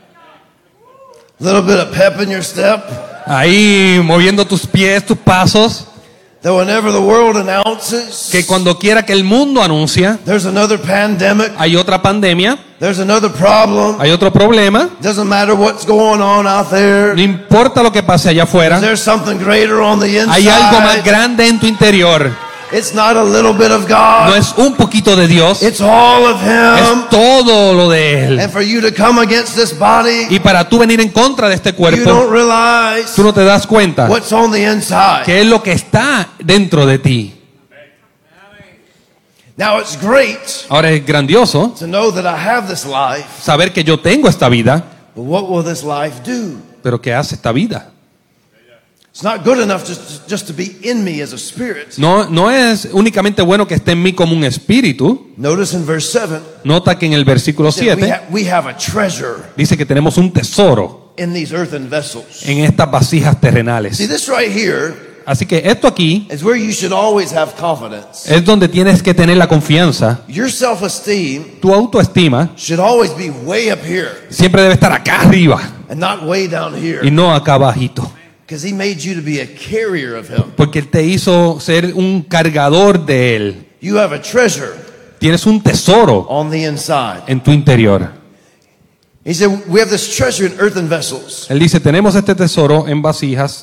a little bit of pep in your step. ahí moviendo tus pies, tus pasos, That whenever the world announces que cuando quiera que el mundo anuncia, there's another pandemic, hay otra pandemia, there's another problem, hay otro problema, doesn't matter what's going on out there, no importa lo que pase allá afuera, there's something greater on the hay algo más inside. grande en tu interior. It's not a little bit of No God, es un poquito de Dios, it's all of es Him. todo lo de Él. And for you to come against this body, Y para tú venir en contra de este you cuerpo, don't realize tú no te das cuenta what's on the inside. que es lo que está dentro de ti. Now it's great Ahora es grandioso to know that I have this life, saber que yo tengo esta vida, but what will this life do? pero ¿qué hace esta vida? It's not good enough just to be in me as a spirit. No es únicamente bueno que esté en mí como un espíritu. Notice in verse 7, Nota que en el versículo it said 7 we have a treasure dice que tenemos un tesoro in these earthen vessels. en estas vasijas See, terrenales. this right here Así que esto aquí is where you should always have confidence. es donde tienes que tener la confianza. Your self-esteem Tu autoestima should always be way up here siempre debe estar acá arriba and not way down y here. no acá abajito. Because He made you to be a carrier of Him. Porque Él te hizo ser un cargador de Él. You have a treasure Tienes un tesoro on the inside. en tu interior. He said, we have this treasure in earthen vessels Él dice, tenemos este tesoro en vasijas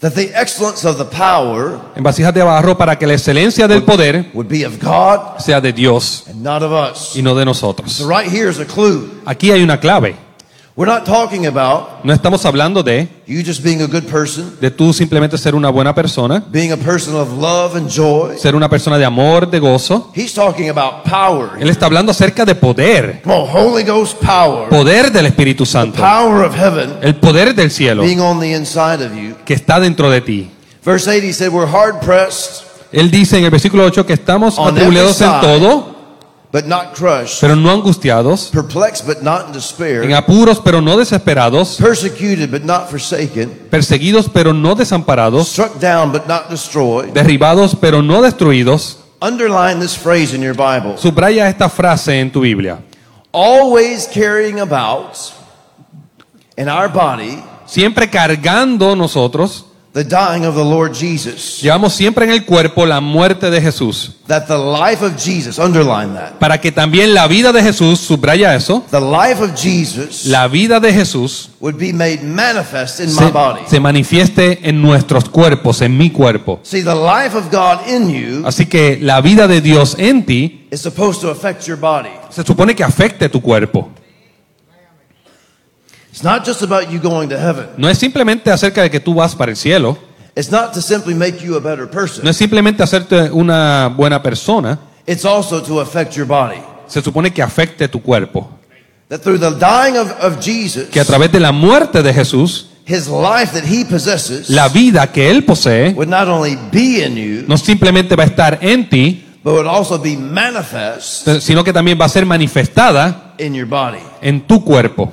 that the excellence of the power en vasijas de barro para que la excelencia del poder would be of God sea de Dios and not of us. y no de nosotros. So right here is a clue. Aquí hay una clave. We're not talking about No estamos hablando de you just being a good person, tú simplemente ser una buena persona, being a person of love and joy. ser una persona de amor, de gozo. He's talking about power. Él está hablando acerca de poder, Come on, Holy Ghost power. poder del Espíritu Santo, Power of heaven el poder del cielo being on the inside of you. que está dentro de ti. Verse 8, he said, we're hard pressed, Él dice en el versículo 8 que estamos On atribulados every en side. todo, but not crushed, pero no angustiados, perplexed, but not in en despair, apuros, pero no desesperados, persecuted, but not forsaken, perseguidos, pero no desamparados, struck down, but not destroyed. derribados, pero no destruidos. Underline this phrase in your Bible. Subraya esta frase en tu Biblia. Always carrying about in our body Siempre cargando nosotros, the dying of the Lord Jesus. llevamos siempre en el cuerpo la muerte de Jesús. That the life of Jesus, underline that. Para que también la vida de Jesús, subraya eso, The life of Jesus la vida de Jesús would be made manifest in my body. se manifieste en nuestros cuerpos, en mi cuerpo. See, the life of God in you Así que la vida de Dios en ti is supposed to affect your body. se supone que afecte tu cuerpo. It's not just about you going to heaven. No es simplemente acerca de que tú vas para el cielo, It's not to simply make you a better person. no es simplemente hacerte una buena persona, It's also to affect your body. se supone que afecte tu cuerpo. That through the dying of Jesus, Que a través de la muerte de Jesús, his life that he possesses la vida que Él posee would not only be in you, no simplemente va a estar en ti, but would also be manifest sino que también va a ser manifestada in your body. en tu cuerpo.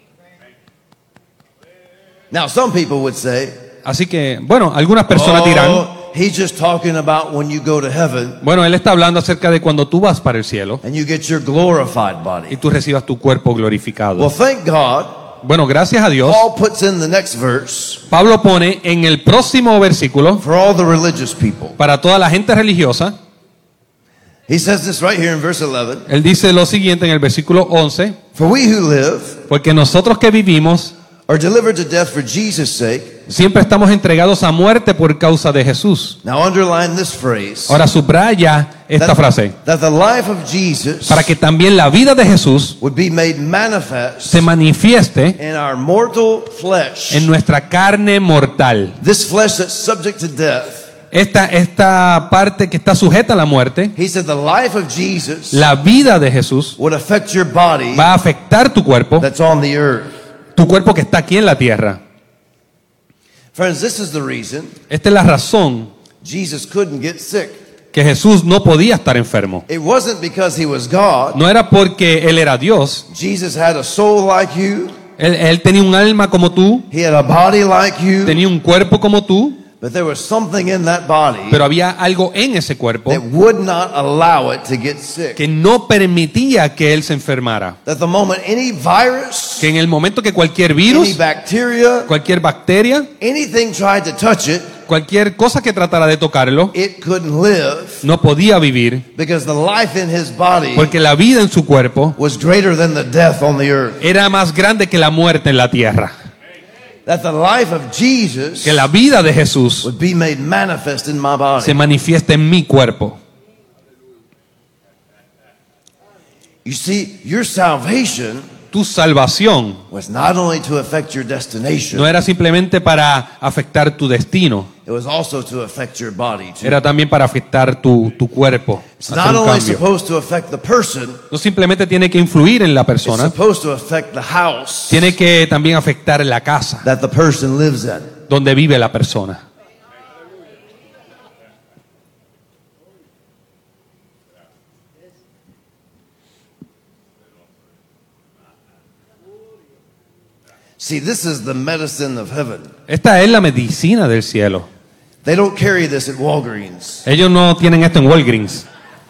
Now, some people would say, Así que, bueno, algunas personas dirán, oh, he's just talking about when you go to heaven bueno, Él está hablando acerca de cuando tú vas para el cielo and you get your glorified y body. tú recibas tu cuerpo Well, glorificado. thank God, Bueno, gracias a Dios, Paul puts in the next verse Pablo pone en el próximo versículo, for all the religious people. para toda la gente religiosa, He says this right here in verse 11. Él dice lo siguiente en el versículo 11, For we who live porque nosotros que vivimos are delivered to death for Jesus' sake. siempre estamos entregados a muerte por causa de Jesús. Now underline this phrase. Ahora subraya esta frase, That the life of Jesus para que también la vida de Jesús would be made manifest se manifieste in our mortal flesh. en nuestra carne mortal. This flesh that's subject to death. Esta parte que está sujeta a la muerte, He said the life of Jesus la vida de Jesús would affect your body va a afectar tu cuerpo que está aquí en la tierra. Friends, this is the reason Esta es la razón Jesus couldn't get sick. que Jesús no podía estar enfermo. It wasn't because he was God. No era porque Él era Dios. Jesus had a soul like you. Él tenía un alma como tú, He had a body like you. tenía un cuerpo como tú, But there was something in that body pero había algo en ese cuerpo that would not allow it to get sick. que no permitía que Él se enfermara. That the moment any virus, Que en el momento que cualquier any virus, bacteria, cualquier bacteria, anything tried to touch it, cualquier cosa que tratara de tocarlo, it couldn't live no podía vivir, because the life in his body porque la vida en su cuerpo was greater than the death on the earth. era más grande que la muerte en la tierra. That the life of Jesus Que la vida de Jesús would be made manifest in my body. se manifiesta en mi cuerpo. You see, your salvation Tu salvación was not only to affect your destination, no era simplemente para afectar tu destino, it was also to affect your body too. era también para afectar tu cuerpo. It's hacer not un only cambio. supposed to affect the person, No simplemente tiene que influir en la it's persona, supposed to affect the house tiene que también afectar la casa that the person lives in. donde vive la persona. See, this is the medicine of heaven. Esta es la medicina del cielo. They don't carry this at Walgreens. Ellos no tienen esto en Walgreens.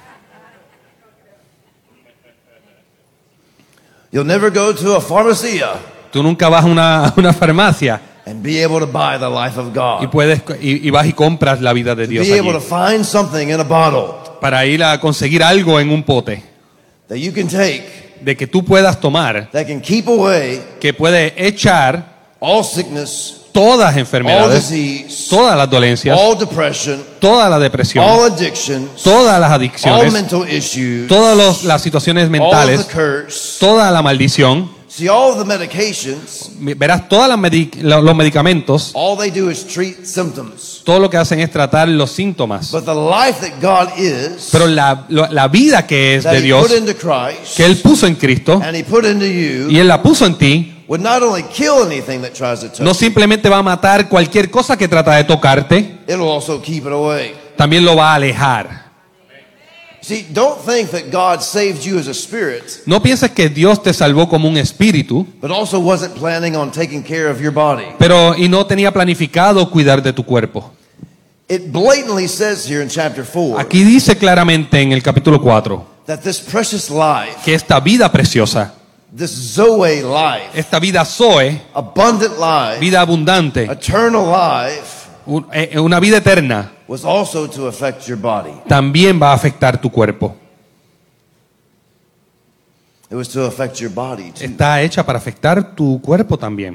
You'll never go to a pharmacia Tú nunca vas a una farmacia and be able to buy the life of God. y vas y compras la vida de Dios Be able to allí, find something in a bottle para ir a conseguir algo en un pote that you can take de que tú puedas tomar, that can keep away que puede echar all sickness, todas las all enfermedades, disease, todas las dolencias, all depression, toda la depresión, all addictions, todas las all adicciones, mental issues, todas las situaciones all of mentales, the curse. toda la maldición. See, all of the medications, Verás, todos los medicamentos, all they do is treat symptoms. todo lo que hacen es tratar los síntomas. But the life that God is, Pero la vida que es that de He Dios, put into Christ, que Él puso en Cristo, and He put into y you, Él la puso en ti, would not only kill anything that tries to touch no you, simplemente va a matar cualquier cosa que trata de tocarte, it'll also keep it away. también lo va a alejar. See, don't think that God saved you as a spirit, No pienses que Dios te salvó como un espíritu, but also wasn't planning on taking care of your body. y no tenía planificado cuidar de tu cuerpo. It blatantly says here in chapter 4 Aquí dice claramente en el capítulo 4 that this precious life, que esta vida preciosa, this Zoe life, esta vida Zoe, abundant life, vida abundante, eternal life, una vida eterna, was also to affect your body. también va a afectar tu cuerpo. It was to affect your body too. Está hecha para afectar tu cuerpo también.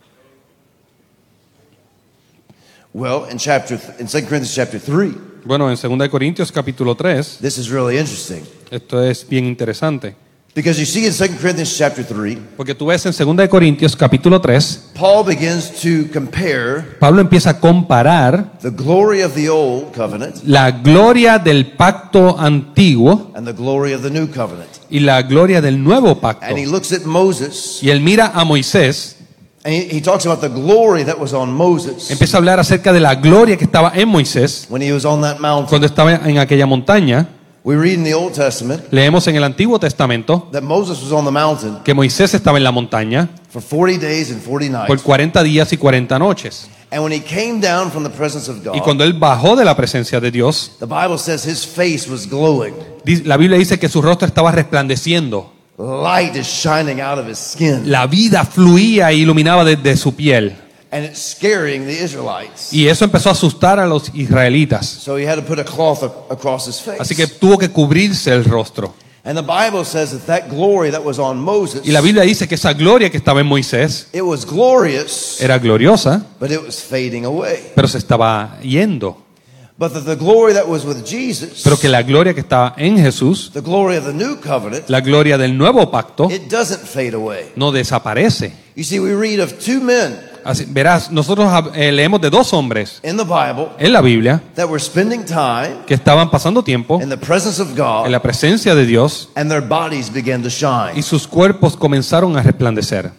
Well, in 2 Corinthians chapter 3, Bueno, en 2 Corintios capítulo 3, this is really interesting. esto es bien interesante. Because you see in 2 Corinthians chapter 3, Porque tú ves en 2 Corintios capítulo 3, Paul begins to compare Pablo empieza a comparar the glory of the old covenant la gloria del pacto antiguo and the glory of the new covenant. y la gloria del nuevo pacto. And he looks at Moses, Y él mira a Moisés, and he talks about the glory that was on Moses empieza a hablar acerca de la gloria que estaba en Moisés when he was on that mountain. cuando estaba en aquella montaña. We read in the Old Testament Leemos en el Antiguo Testamento that Moses was on the mountain que Moisés estaba en la montaña for 40 days and 40 por nights. 40 días y 40 noches. And when he came down from the presence of Y God, cuando él bajó de la presencia de Dios, the Bible says his face was glowing. la Biblia dice que su rostro estaba resplandeciendo. Light is shining out of his skin. La vida fluía e iluminaba desde su piel. And it's scaring the Israelites. Y eso empezó a asustar a los israelitas. So he had to put a cloth across his face. Así que tuvo que cubrirse el rostro. And the Bible says that glory that was on Moses, Y la Biblia dice que esa gloria que estaba en Moisés it was glorious, era gloriosa, but it was fading away. pero se estaba yendo. But that the glory that was with Jesus, Pero que la gloria que estaba en Jesús, the glory of the new covenant, la gloria del nuevo pacto, it doesn't fade away. no desaparece. You see, we read of two men Así, verás, nosotros leemos de dos hombres in the Bible en la Biblia that were spending time que estaban pasando tiempo in the presence of en God, la presencia de Dios and their bodies began to shine. y sus cuerpos comenzaron a resplandecer.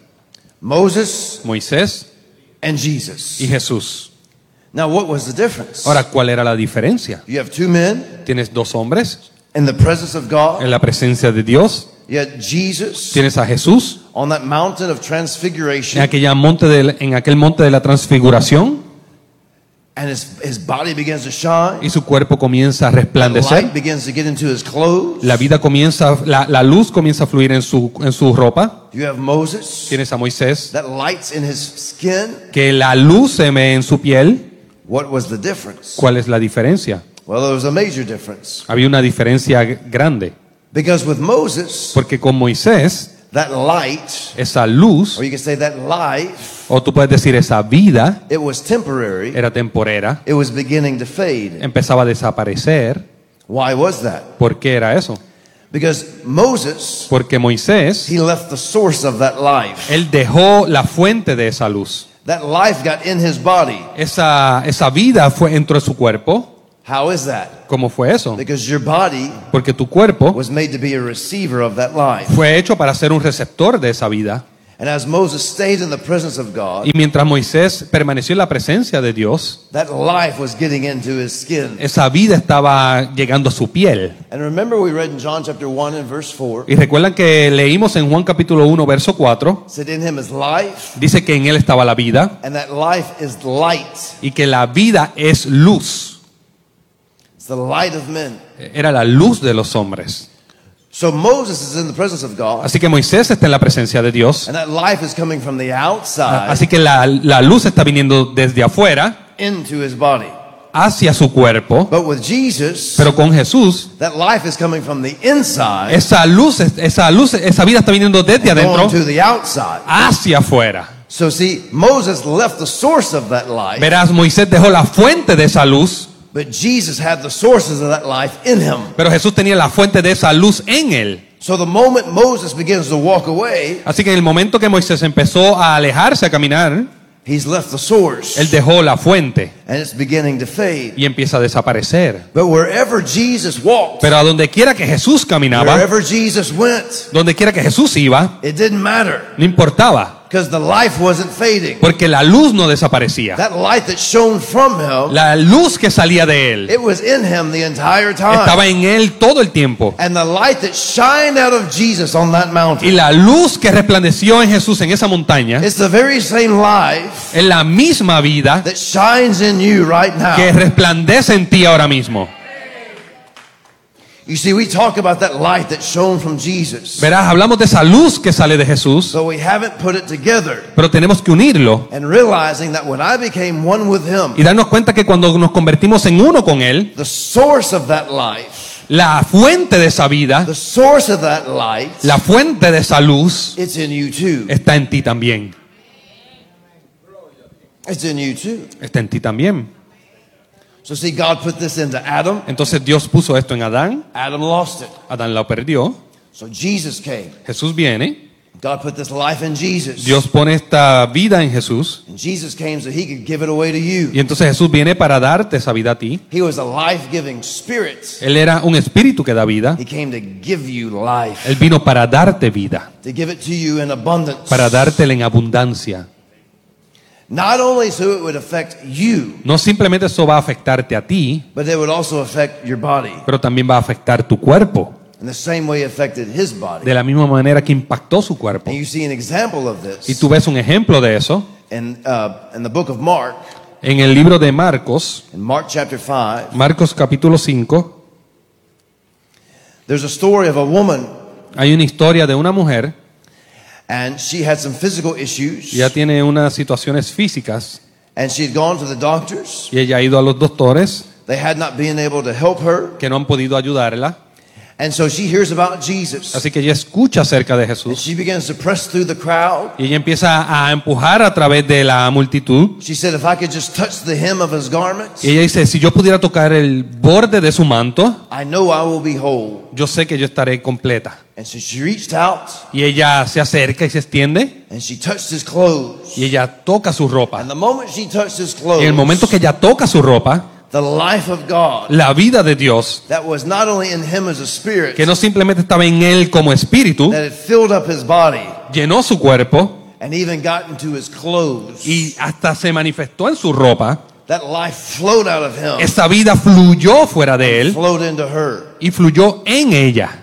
Moses Moisés and y Jesus. Jesús. Now, what was the difference? Ahora, ¿cuál era la diferencia? You have two men Tienes dos hombres in the presence of God. en la presencia de Dios. Yet Jesus Tienes a Jesús on that mountain of en transfiguration, en aquel monte de la transfiguración and his body begins to shine. y su cuerpo comienza a The resplandecer. light begins to get into his clothes. La vida comienza, la luz comienza a fluir en su ropa. You have Moses Tienes a Moisés that lights in his skin. que la luz se ve en su piel. What was the difference? ¿Cuál es la diferencia? Well, there was a major difference. Había una diferencia grande, Because with Moses, porque con Moisés that light, esa luz, or you can say that life, o tú puedes decir esa vida, it was temporary. era temporera, It was beginning to fade. empezaba a desaparecer. Why was that? ¿Por qué era eso? Because Moses, Porque Moisés, he left the source of that life. él dejó la fuente de esa luz. That life got in his body. Esa vida entró en su cuerpo. How is that? ¿Cómo fue eso? Because your body Porque tu cuerpo was made to be a receiver of that life. fue hecho para ser un receptor de esa vida. And as Moses stayed in the presence of God, Y mientras Moisés permaneció en la presencia de Dios, that life was getting into his skin. esa vida estaba llegando a su piel. And remember we read in John chapter 1 and verse 4, Y recuerdan que leímos en Juan capítulo 1, verso 4, said in him is life, dice que en él estaba la vida and that life is light. y que la vida es luz. It's the light of men. Era la luz de los hombres. So Moses is in the presence of God, Así que Moisés está en la presencia de Dios. and that life is coming from the outside Así que la luz está viniendo desde afuera into his body. hacia su cuerpo. But with Jesus, Pero con Jesús, that life is coming from the inside esa vida está viniendo desde and going adentro to the outside. hacia afuera. So see, Moses left the source of that life, Verás, Moisés dejó la fuente de esa luz, but Jesus had the sources of that life in him. pero Jesús tenía la fuente de esa luz en él. So the moment Moses begins to walk away, Así que en el momento que Moisés empezó a alejarse, a caminar, he's left the source, él dejó la fuente and it's beginning to fade. y empieza a desaparecer. But wherever Jesus walked, Pero a donde quiera que Jesús caminaba, wherever Jesus went, donde quiera que Jesús iba, it didn't matter, no importaba, because the life wasn't fading. porque la luz no desaparecía. That light that shone from him, La luz que salía de él it was in him the entire time. estaba en él todo el tiempo. And the light that shined out of Jesus on that Y mountain, la luz que resplandeció en Jesús en esa montaña it's the very same life es la misma vida that shines in you right que now. resplandece en ti ahora mismo. You see, we talk about that light that shone from Jesus, Verás, hablamos de esa luz que sale de Jesús, but we haven't put it together. pero tenemos que unirlo And realizing that when I became one with him, y darnos cuenta que cuando nos convertimos en uno con él, the source of that life, la fuente de esa vida, the source of that light, la fuente de esa luz it's in you too. está en ti también. It's in you too. Está en ti también. So see, God put this into Adam. Entonces Dios puso esto en Adán, Adam lost it. Adán lo perdió, So Jesus came. Jesús viene, God put this life in Jesus. Dios pone esta vida en Jesús And Jesus came so he could give it away to you. y entonces Jesús viene para darte esa vida a ti. He was a life-giving spirit. Él era un espíritu que da vida, He came to give you life, Él vino para darte vida, to give it to you in abundance. para dártela en abundancia. Not only so it would affect you, No simplemente eso va a afectarte a ti, but it would also affect your body. pero también va a afectar tu cuerpo, In the same way it affected his body. de la misma manera que impactó su cuerpo. And you see an example of Y this tú ves un ejemplo de eso in the book of Mark, en el libro de Marcos, in Mark chapter 5. Marcos capítulo 5. There's a story of a woman, Hay una historia de una mujer, and she had some physical issues, y ella tiene unas situaciones físicas, and she had gone to the doctors. y ella ha ido a los doctores They had not been able to help her, que no han podido ayudarla. and so she hears about Jesus. Así que ella escucha acerca de And Jesús she begins to press through the crowd. y ella empieza a empujar a través de la multitud. She said, if I could just touch the hem of his garment, Y ella dice, si yo pudiera tocar el borde de su manto, I know I will be whole. yo sé que yo estaré completa. And so she reached out, Y ella se acerca y se extiende and she touched his clothes. y ella toca su ropa. And the moment she touched his Y en el momento clothes, que ella toca su ropa, the life of God la vida de Dios, that was not only in him as a spirit, que no simplemente estaba en él como espíritu, that had filled up his body llenó su cuerpo and even got into his clothes. y hasta se manifestó en su ropa. That life flowed out of him, Esa vida fluyó fuera de él flowed into her. y fluyó en ella.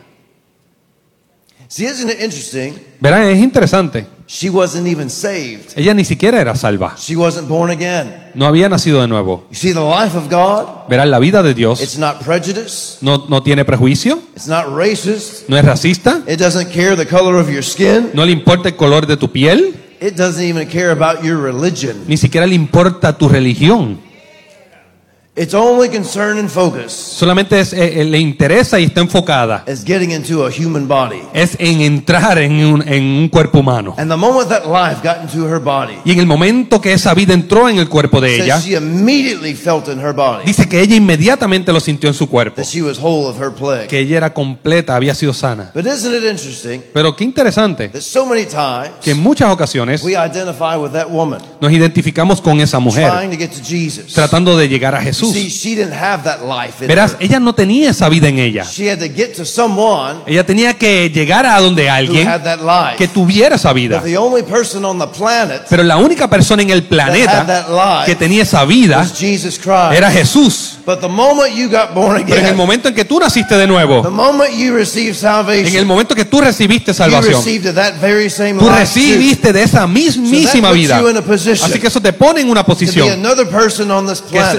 See, isn't it interesting? Verán, es interesante. She wasn't even saved. Ella ni siquiera era salva. She wasn't born again. No había nacido de nuevo. You see, the life of God, Verán, la vida de Dios it's not prejudice, no tiene prejuicio, it's not racist, no es racista, it doesn't care the color of your skin, no le importa el color de tu piel, it doesn't even care about your religion. ni siquiera le importa tu religión. Its only concern and focus Solamente le interesa y está enfocada. is getting into a human body. Es en entrar en un cuerpo humano. And the moment that life got into her body, Y en el momento que esa vida entró en el cuerpo de ella, says she immediately felt in her body dice que ella inmediatamente lo sintió en su cuerpo. that she was whole of her plague. Que ella era completa, había sido sana. But isn't it interesting Pero qué interesante that so many times que en muchas ocasiones we identify with that woman nos identificamos con esa mujer trying to get to Jesus? tratando de llegar a See, Jesús. she didn't have that life in Verás, her. ella no tenía esa vida en ella. She had to get to someone Ella tenía que llegar a donde who alguien had that life. que tuviera esa vida. But the only person on the planet Pero la única persona en el that had planeta that life que tenía esa vida was Jesus Christ. era Jesús. But the moment you got born Pero en el again, momento en que tú naciste de the nuevo, moment you received en el salvation, momento que tú recibiste you salvación, received that very same tú life too. recibiste de esa So that mismísima puts vida. you in a position Así que eso te pone en una to be posición another person on this que es planet de ser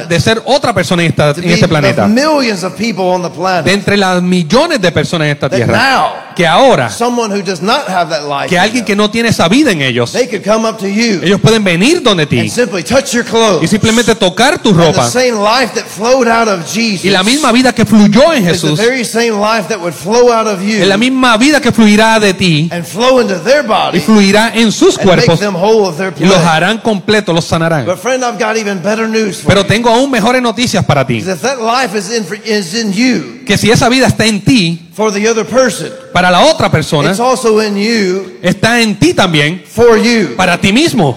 otra persona en to be este the planeta. millions of people on the De planet. entre las millones de personas en esta That tierra. now, Que ahora, someone who does not have that life, que in alguien them, que no tiene esa vida en ellos, they could come up to you ellos pueden venir donde and ti simply touch your y clothes. simplemente tocar tu And the ropa. same life that flowed out of Jesus Y la misma vida que fluyó en is the Jesús, very same life that would flow out of you es la misma vida que fluirá de ti and flow into their y body fluirá en sus and make cuerpos them whole of their y los plague. harán completos, los sanarán. But friend, I've got even better news for Pero you. tengo aún mejores noticias para ti. Because if that life is in you Que si esa vida está en ti, for the other person, para la otra persona, it's also in you está en ti también, for you. para ti mismo.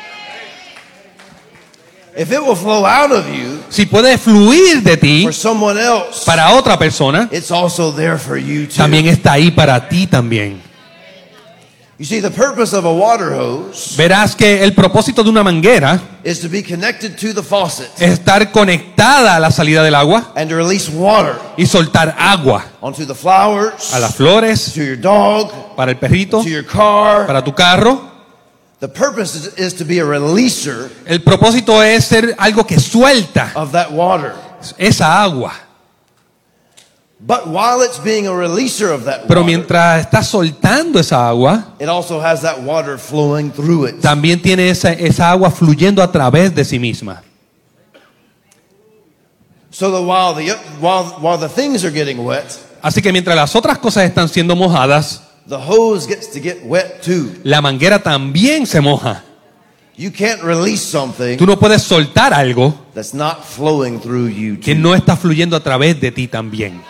If it will flow out of you Si puede fluir de ti for someone else, para otra persona, it's also there for you too. también está ahí para ti también. You see, the purpose of a water hose Verás que el propósito de una manguera is to be connected to the faucet es estar conectada a la salida del agua and to release water y soltar agua onto the flowers, a las flores, to your dog, para el perrito, to your car. para tu carro. The purpose is to be a releaser El propósito es ser algo que suelta of that water. esa agua. But while it's being a releaser of that Pero water, mientras está soltando esa agua, it also has that water flowing through it. también tiene esa agua fluyendo a través de sí misma. So that while the things are getting wet, Así que mientras las otras cosas están siendo mojadas, the hose gets to get wet too. la manguera también se moja. You can't release something Tú no puedes soltar algo that's not flowing through you que too. no está fluyendo a través de ti también.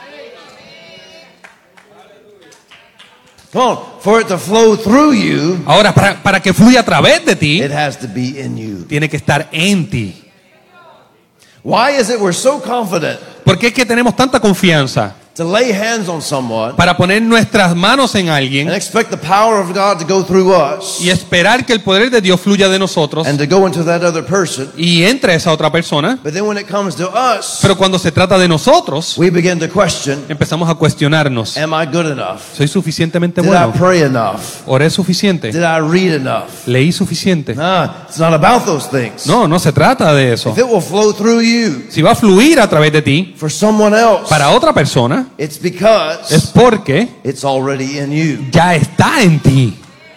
Come on, for it to flow through you, Ahora, para que fluya a través de ti, it has to be in you. tiene que estar en ti. Why is it we're so confident ¿Por qué es que tenemos tanta confianza to lay hands on someone para poner nuestras manos en and alguien expect the power of God to go through us y esperar que el poder de Dios fluya de nosotros and to go into that other person? y entre esa otra persona? But then when it comes to us, Pero cuando se trata de nosotros, we begin to question, empezamos a cuestionarnos. am I good enough? ¿Soy suficientemente Did I bueno? pray enough? ¿Oré suficiente? Did I read enough? ¿Leí suficiente? It's not about those things. No, no se trata de eso. If it will flow through you Si va a fluir a través de ti for someone else, para otra persona, it's because es porque it's already in you. ya está en ti.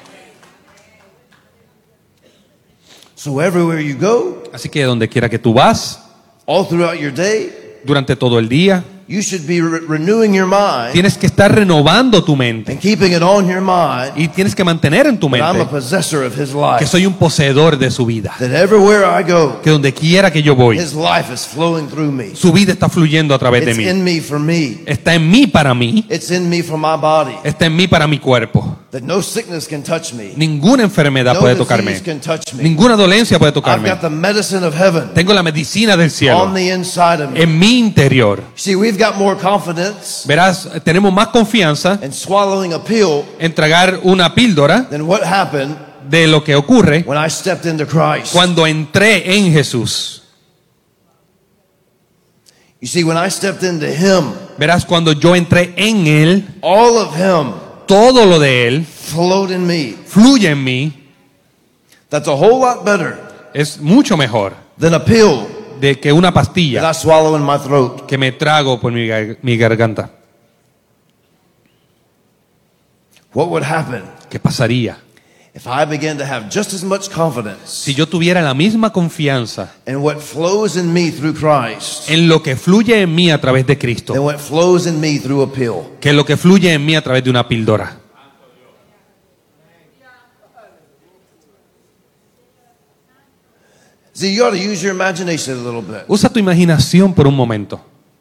So everywhere you go, Así que donde quiera que tú vas, all throughout your day, durante todo el día, you should be renewing your mind tienes que estar renovando tu mente and keeping it on your mind y tienes que mantener en tu that I'm a mente possessor of His que life. soy un poseedor de su vida. That everywhere I go, Que donde quiera que yo voy, His life is flowing through me. su vida está fluyendo a través de It's mí. in me for me. Está en mí para mí, It's in me for my body. está en mí para mi cuerpo. That no sickness can touch me. Ninguna enfermedad No puede disease tocarme. can touch me. Ninguna dolencia puede I've tocarme. got the medicine of heaven Tengo la medicina del on cielo the inside of me. en mi interior. See, we've got more confidence Verás, tenemos más confianza in swallowing a pill en tragar una píldora than what happened de lo que ocurre when I stepped into Christ. cuando entré en Jesús. You see, when I stepped into Him, Verás, cuando yo entré en Él, all of Him todo lo de Él flowed in me. fluye en mí. That's a whole lot better Es mucho mejor than a pill de que una that pastilla I swallow in my throat. que me trago por mi garganta. What would happen ¿Qué pasaría if I began to have just as much confidence si yo tuviera la misma confianza in what flows in me through Christ en lo que fluye en mí a través de Cristo than what flows in me through a pill? que lo que fluye en mí a través de una píldora? See, you ought to use your imagination a little bit. Usa tu imaginación por un momento.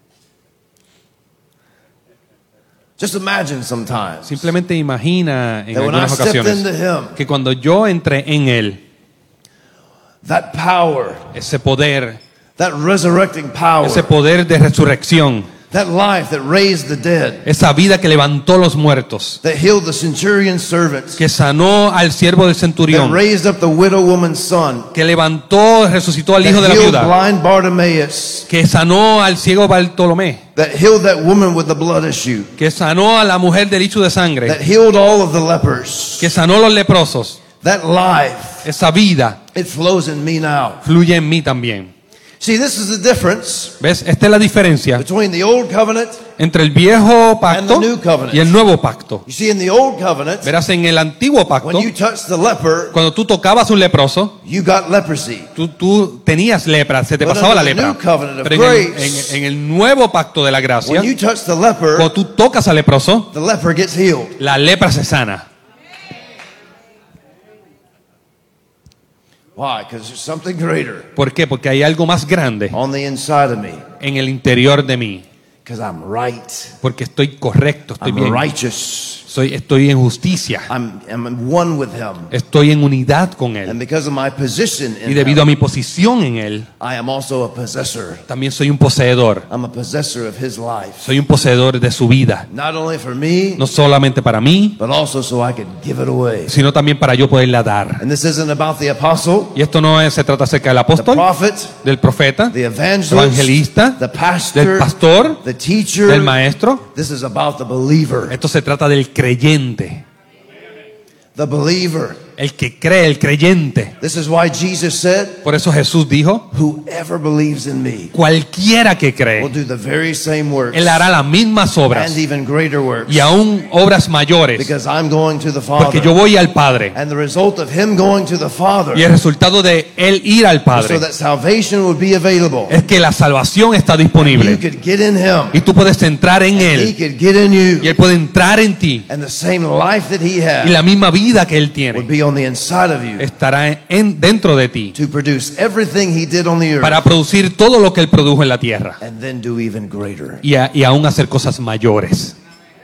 Just imagine sometimes Simplemente imagina en that when I algunas stepped ocasiones into Him, que cuando yo entré en Él, that power, ese poder that resurrecting power, ese poder de resurrección, that life that raised the dead, esa vida que levantó los muertos, that healed the centurion's servants, que sanó al siervo del that centurión, raised up the widow woman's son, que levantó, resucitó al that hijo de la healed viuda, blind Bartimaeus, que sanó al ciego Bartolomé, that healed that woman with the blood issue, que sanó a la mujer del hecho de that sangre, healed all of the lepers. que sanó a los leprosos. That life, Esa vida it flows in me now. fluye en mí también. See, this is the difference ¿Ves? Esta es la diferencia between the old covenant. entre el viejo pacto And the new covenant. y el nuevo pacto. You see, in the old covenant, Verás, en el antiguo pacto, when you touched the leper, cuando tú tocabas un leproso, you got leprosy. tú tenías lepra, se te But pasaba la under the lepra. new covenant of Pero en grace, en el nuevo pacto de la gracia, When you touch the leper, cuando tú tocas al leproso, the leper gets healed. la lepra se sana. Why? Because there's something greater ¿Por qué? Porque hay algo más grande on the inside of me. en el interior de mí. Because I'm right. Porque estoy correcto, estoy I'm bien. righteous. Estoy en justicia. I'm one with Him. Estoy en unidad con Él. And because of my position Y in debido a Him, mi posición en Él, I am also a possessor. también soy un poseedor. I'm a possessor of His life. Soy un poseedor de su vida. Not only for me, No solamente para mí, but also so I could give it away. sino también para yo poderla dar. And this isn't about the apostle, Y esto no se trata acerca del the apóstol, prophet, del profeta, the del evangelist, evangelista, the del pastor, pastor, the teacher. del maestro. This is about the believer. Esto se trata del creyente, The believer. el que cree, el creyente. This is why Jesus said, Por eso Jesús dijo, whoever believes in me cualquiera que will cree, do the very same works Él hará las mismas obras and even greater works. y aún obras mayores, Because I'm going to the porque Father. yo voy al Padre. And the result of Him going to the Father Y el resultado de Él ir al so Padre that salvation would be available. es que la salvación está You disponible could get in Him. y tú puedes entrar en He Él could get in y you. Él puede entrar en ti And the same life that He y had la misma vida que Él would tiene be on the inside of you estará dentro de ti to produce everything He did on the earth para producir todo lo que Él produjo en la tierra and then do even greater. y aún hacer cosas mayores.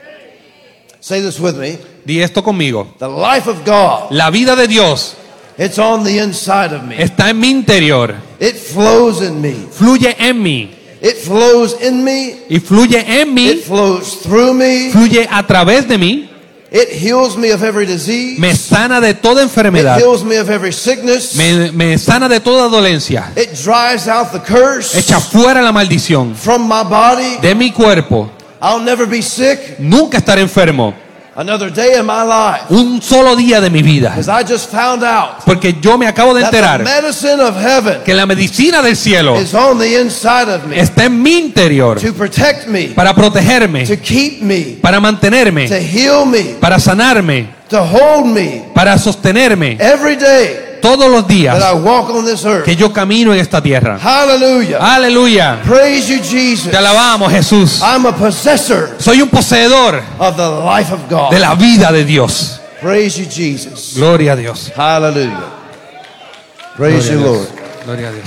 Say this with me. Di esto conmigo. The life of God, La vida de Dios it's on the inside of me. está en mi interior, It flows in me. fluye en mí It flows in me. y fluye en mí, It flows through me. fluye a través de mí, It heals me of every disease. me sana de toda It enfermedad, heals me of every sickness. me sana de toda dolencia, It drives out the curse echa fuera la maldición from my body. de mi cuerpo. I'll never be sick Nunca estaré enfermo another day in my life. un solo día de mi vida, Because I just found out porque yo me acabo de that the enterar medicine of heaven que la medicina del cielo is on the inside of me está en mi interior to protect me, para protegerme, to keep me, para to mantenerme, heal me, para sanarme, to hold me para sostenerme every day todos los días that I walk on this earth. que yo camino en esta tierra. Hallelujah. Aleluya. Praise you, Jesus. Te alabamos, Jesús. I'm a possessor Soy un poseedor of the life of God. de la vida de Dios. Praise you, Jesus. Gloria a Dios. Hallelujah. Praise Gloria you, a Lord. Dios. Gloria a Dios.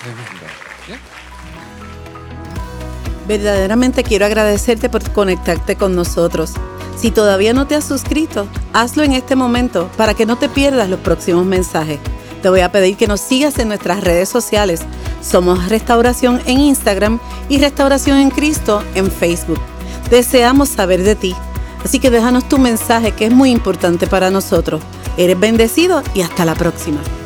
Verdaderamente quiero agradecerte por conectarte con nosotros. Si todavía no te has suscrito, hazlo en este momento para que no te pierdas los próximos mensajes. Te voy a pedir que nos sigas en nuestras redes sociales. Somos Restauración en Instagram y Restauración en Cristo en Facebook. Deseamos saber de ti, así que déjanos tu mensaje que es muy importante para nosotros. Eres bendecido y hasta la próxima.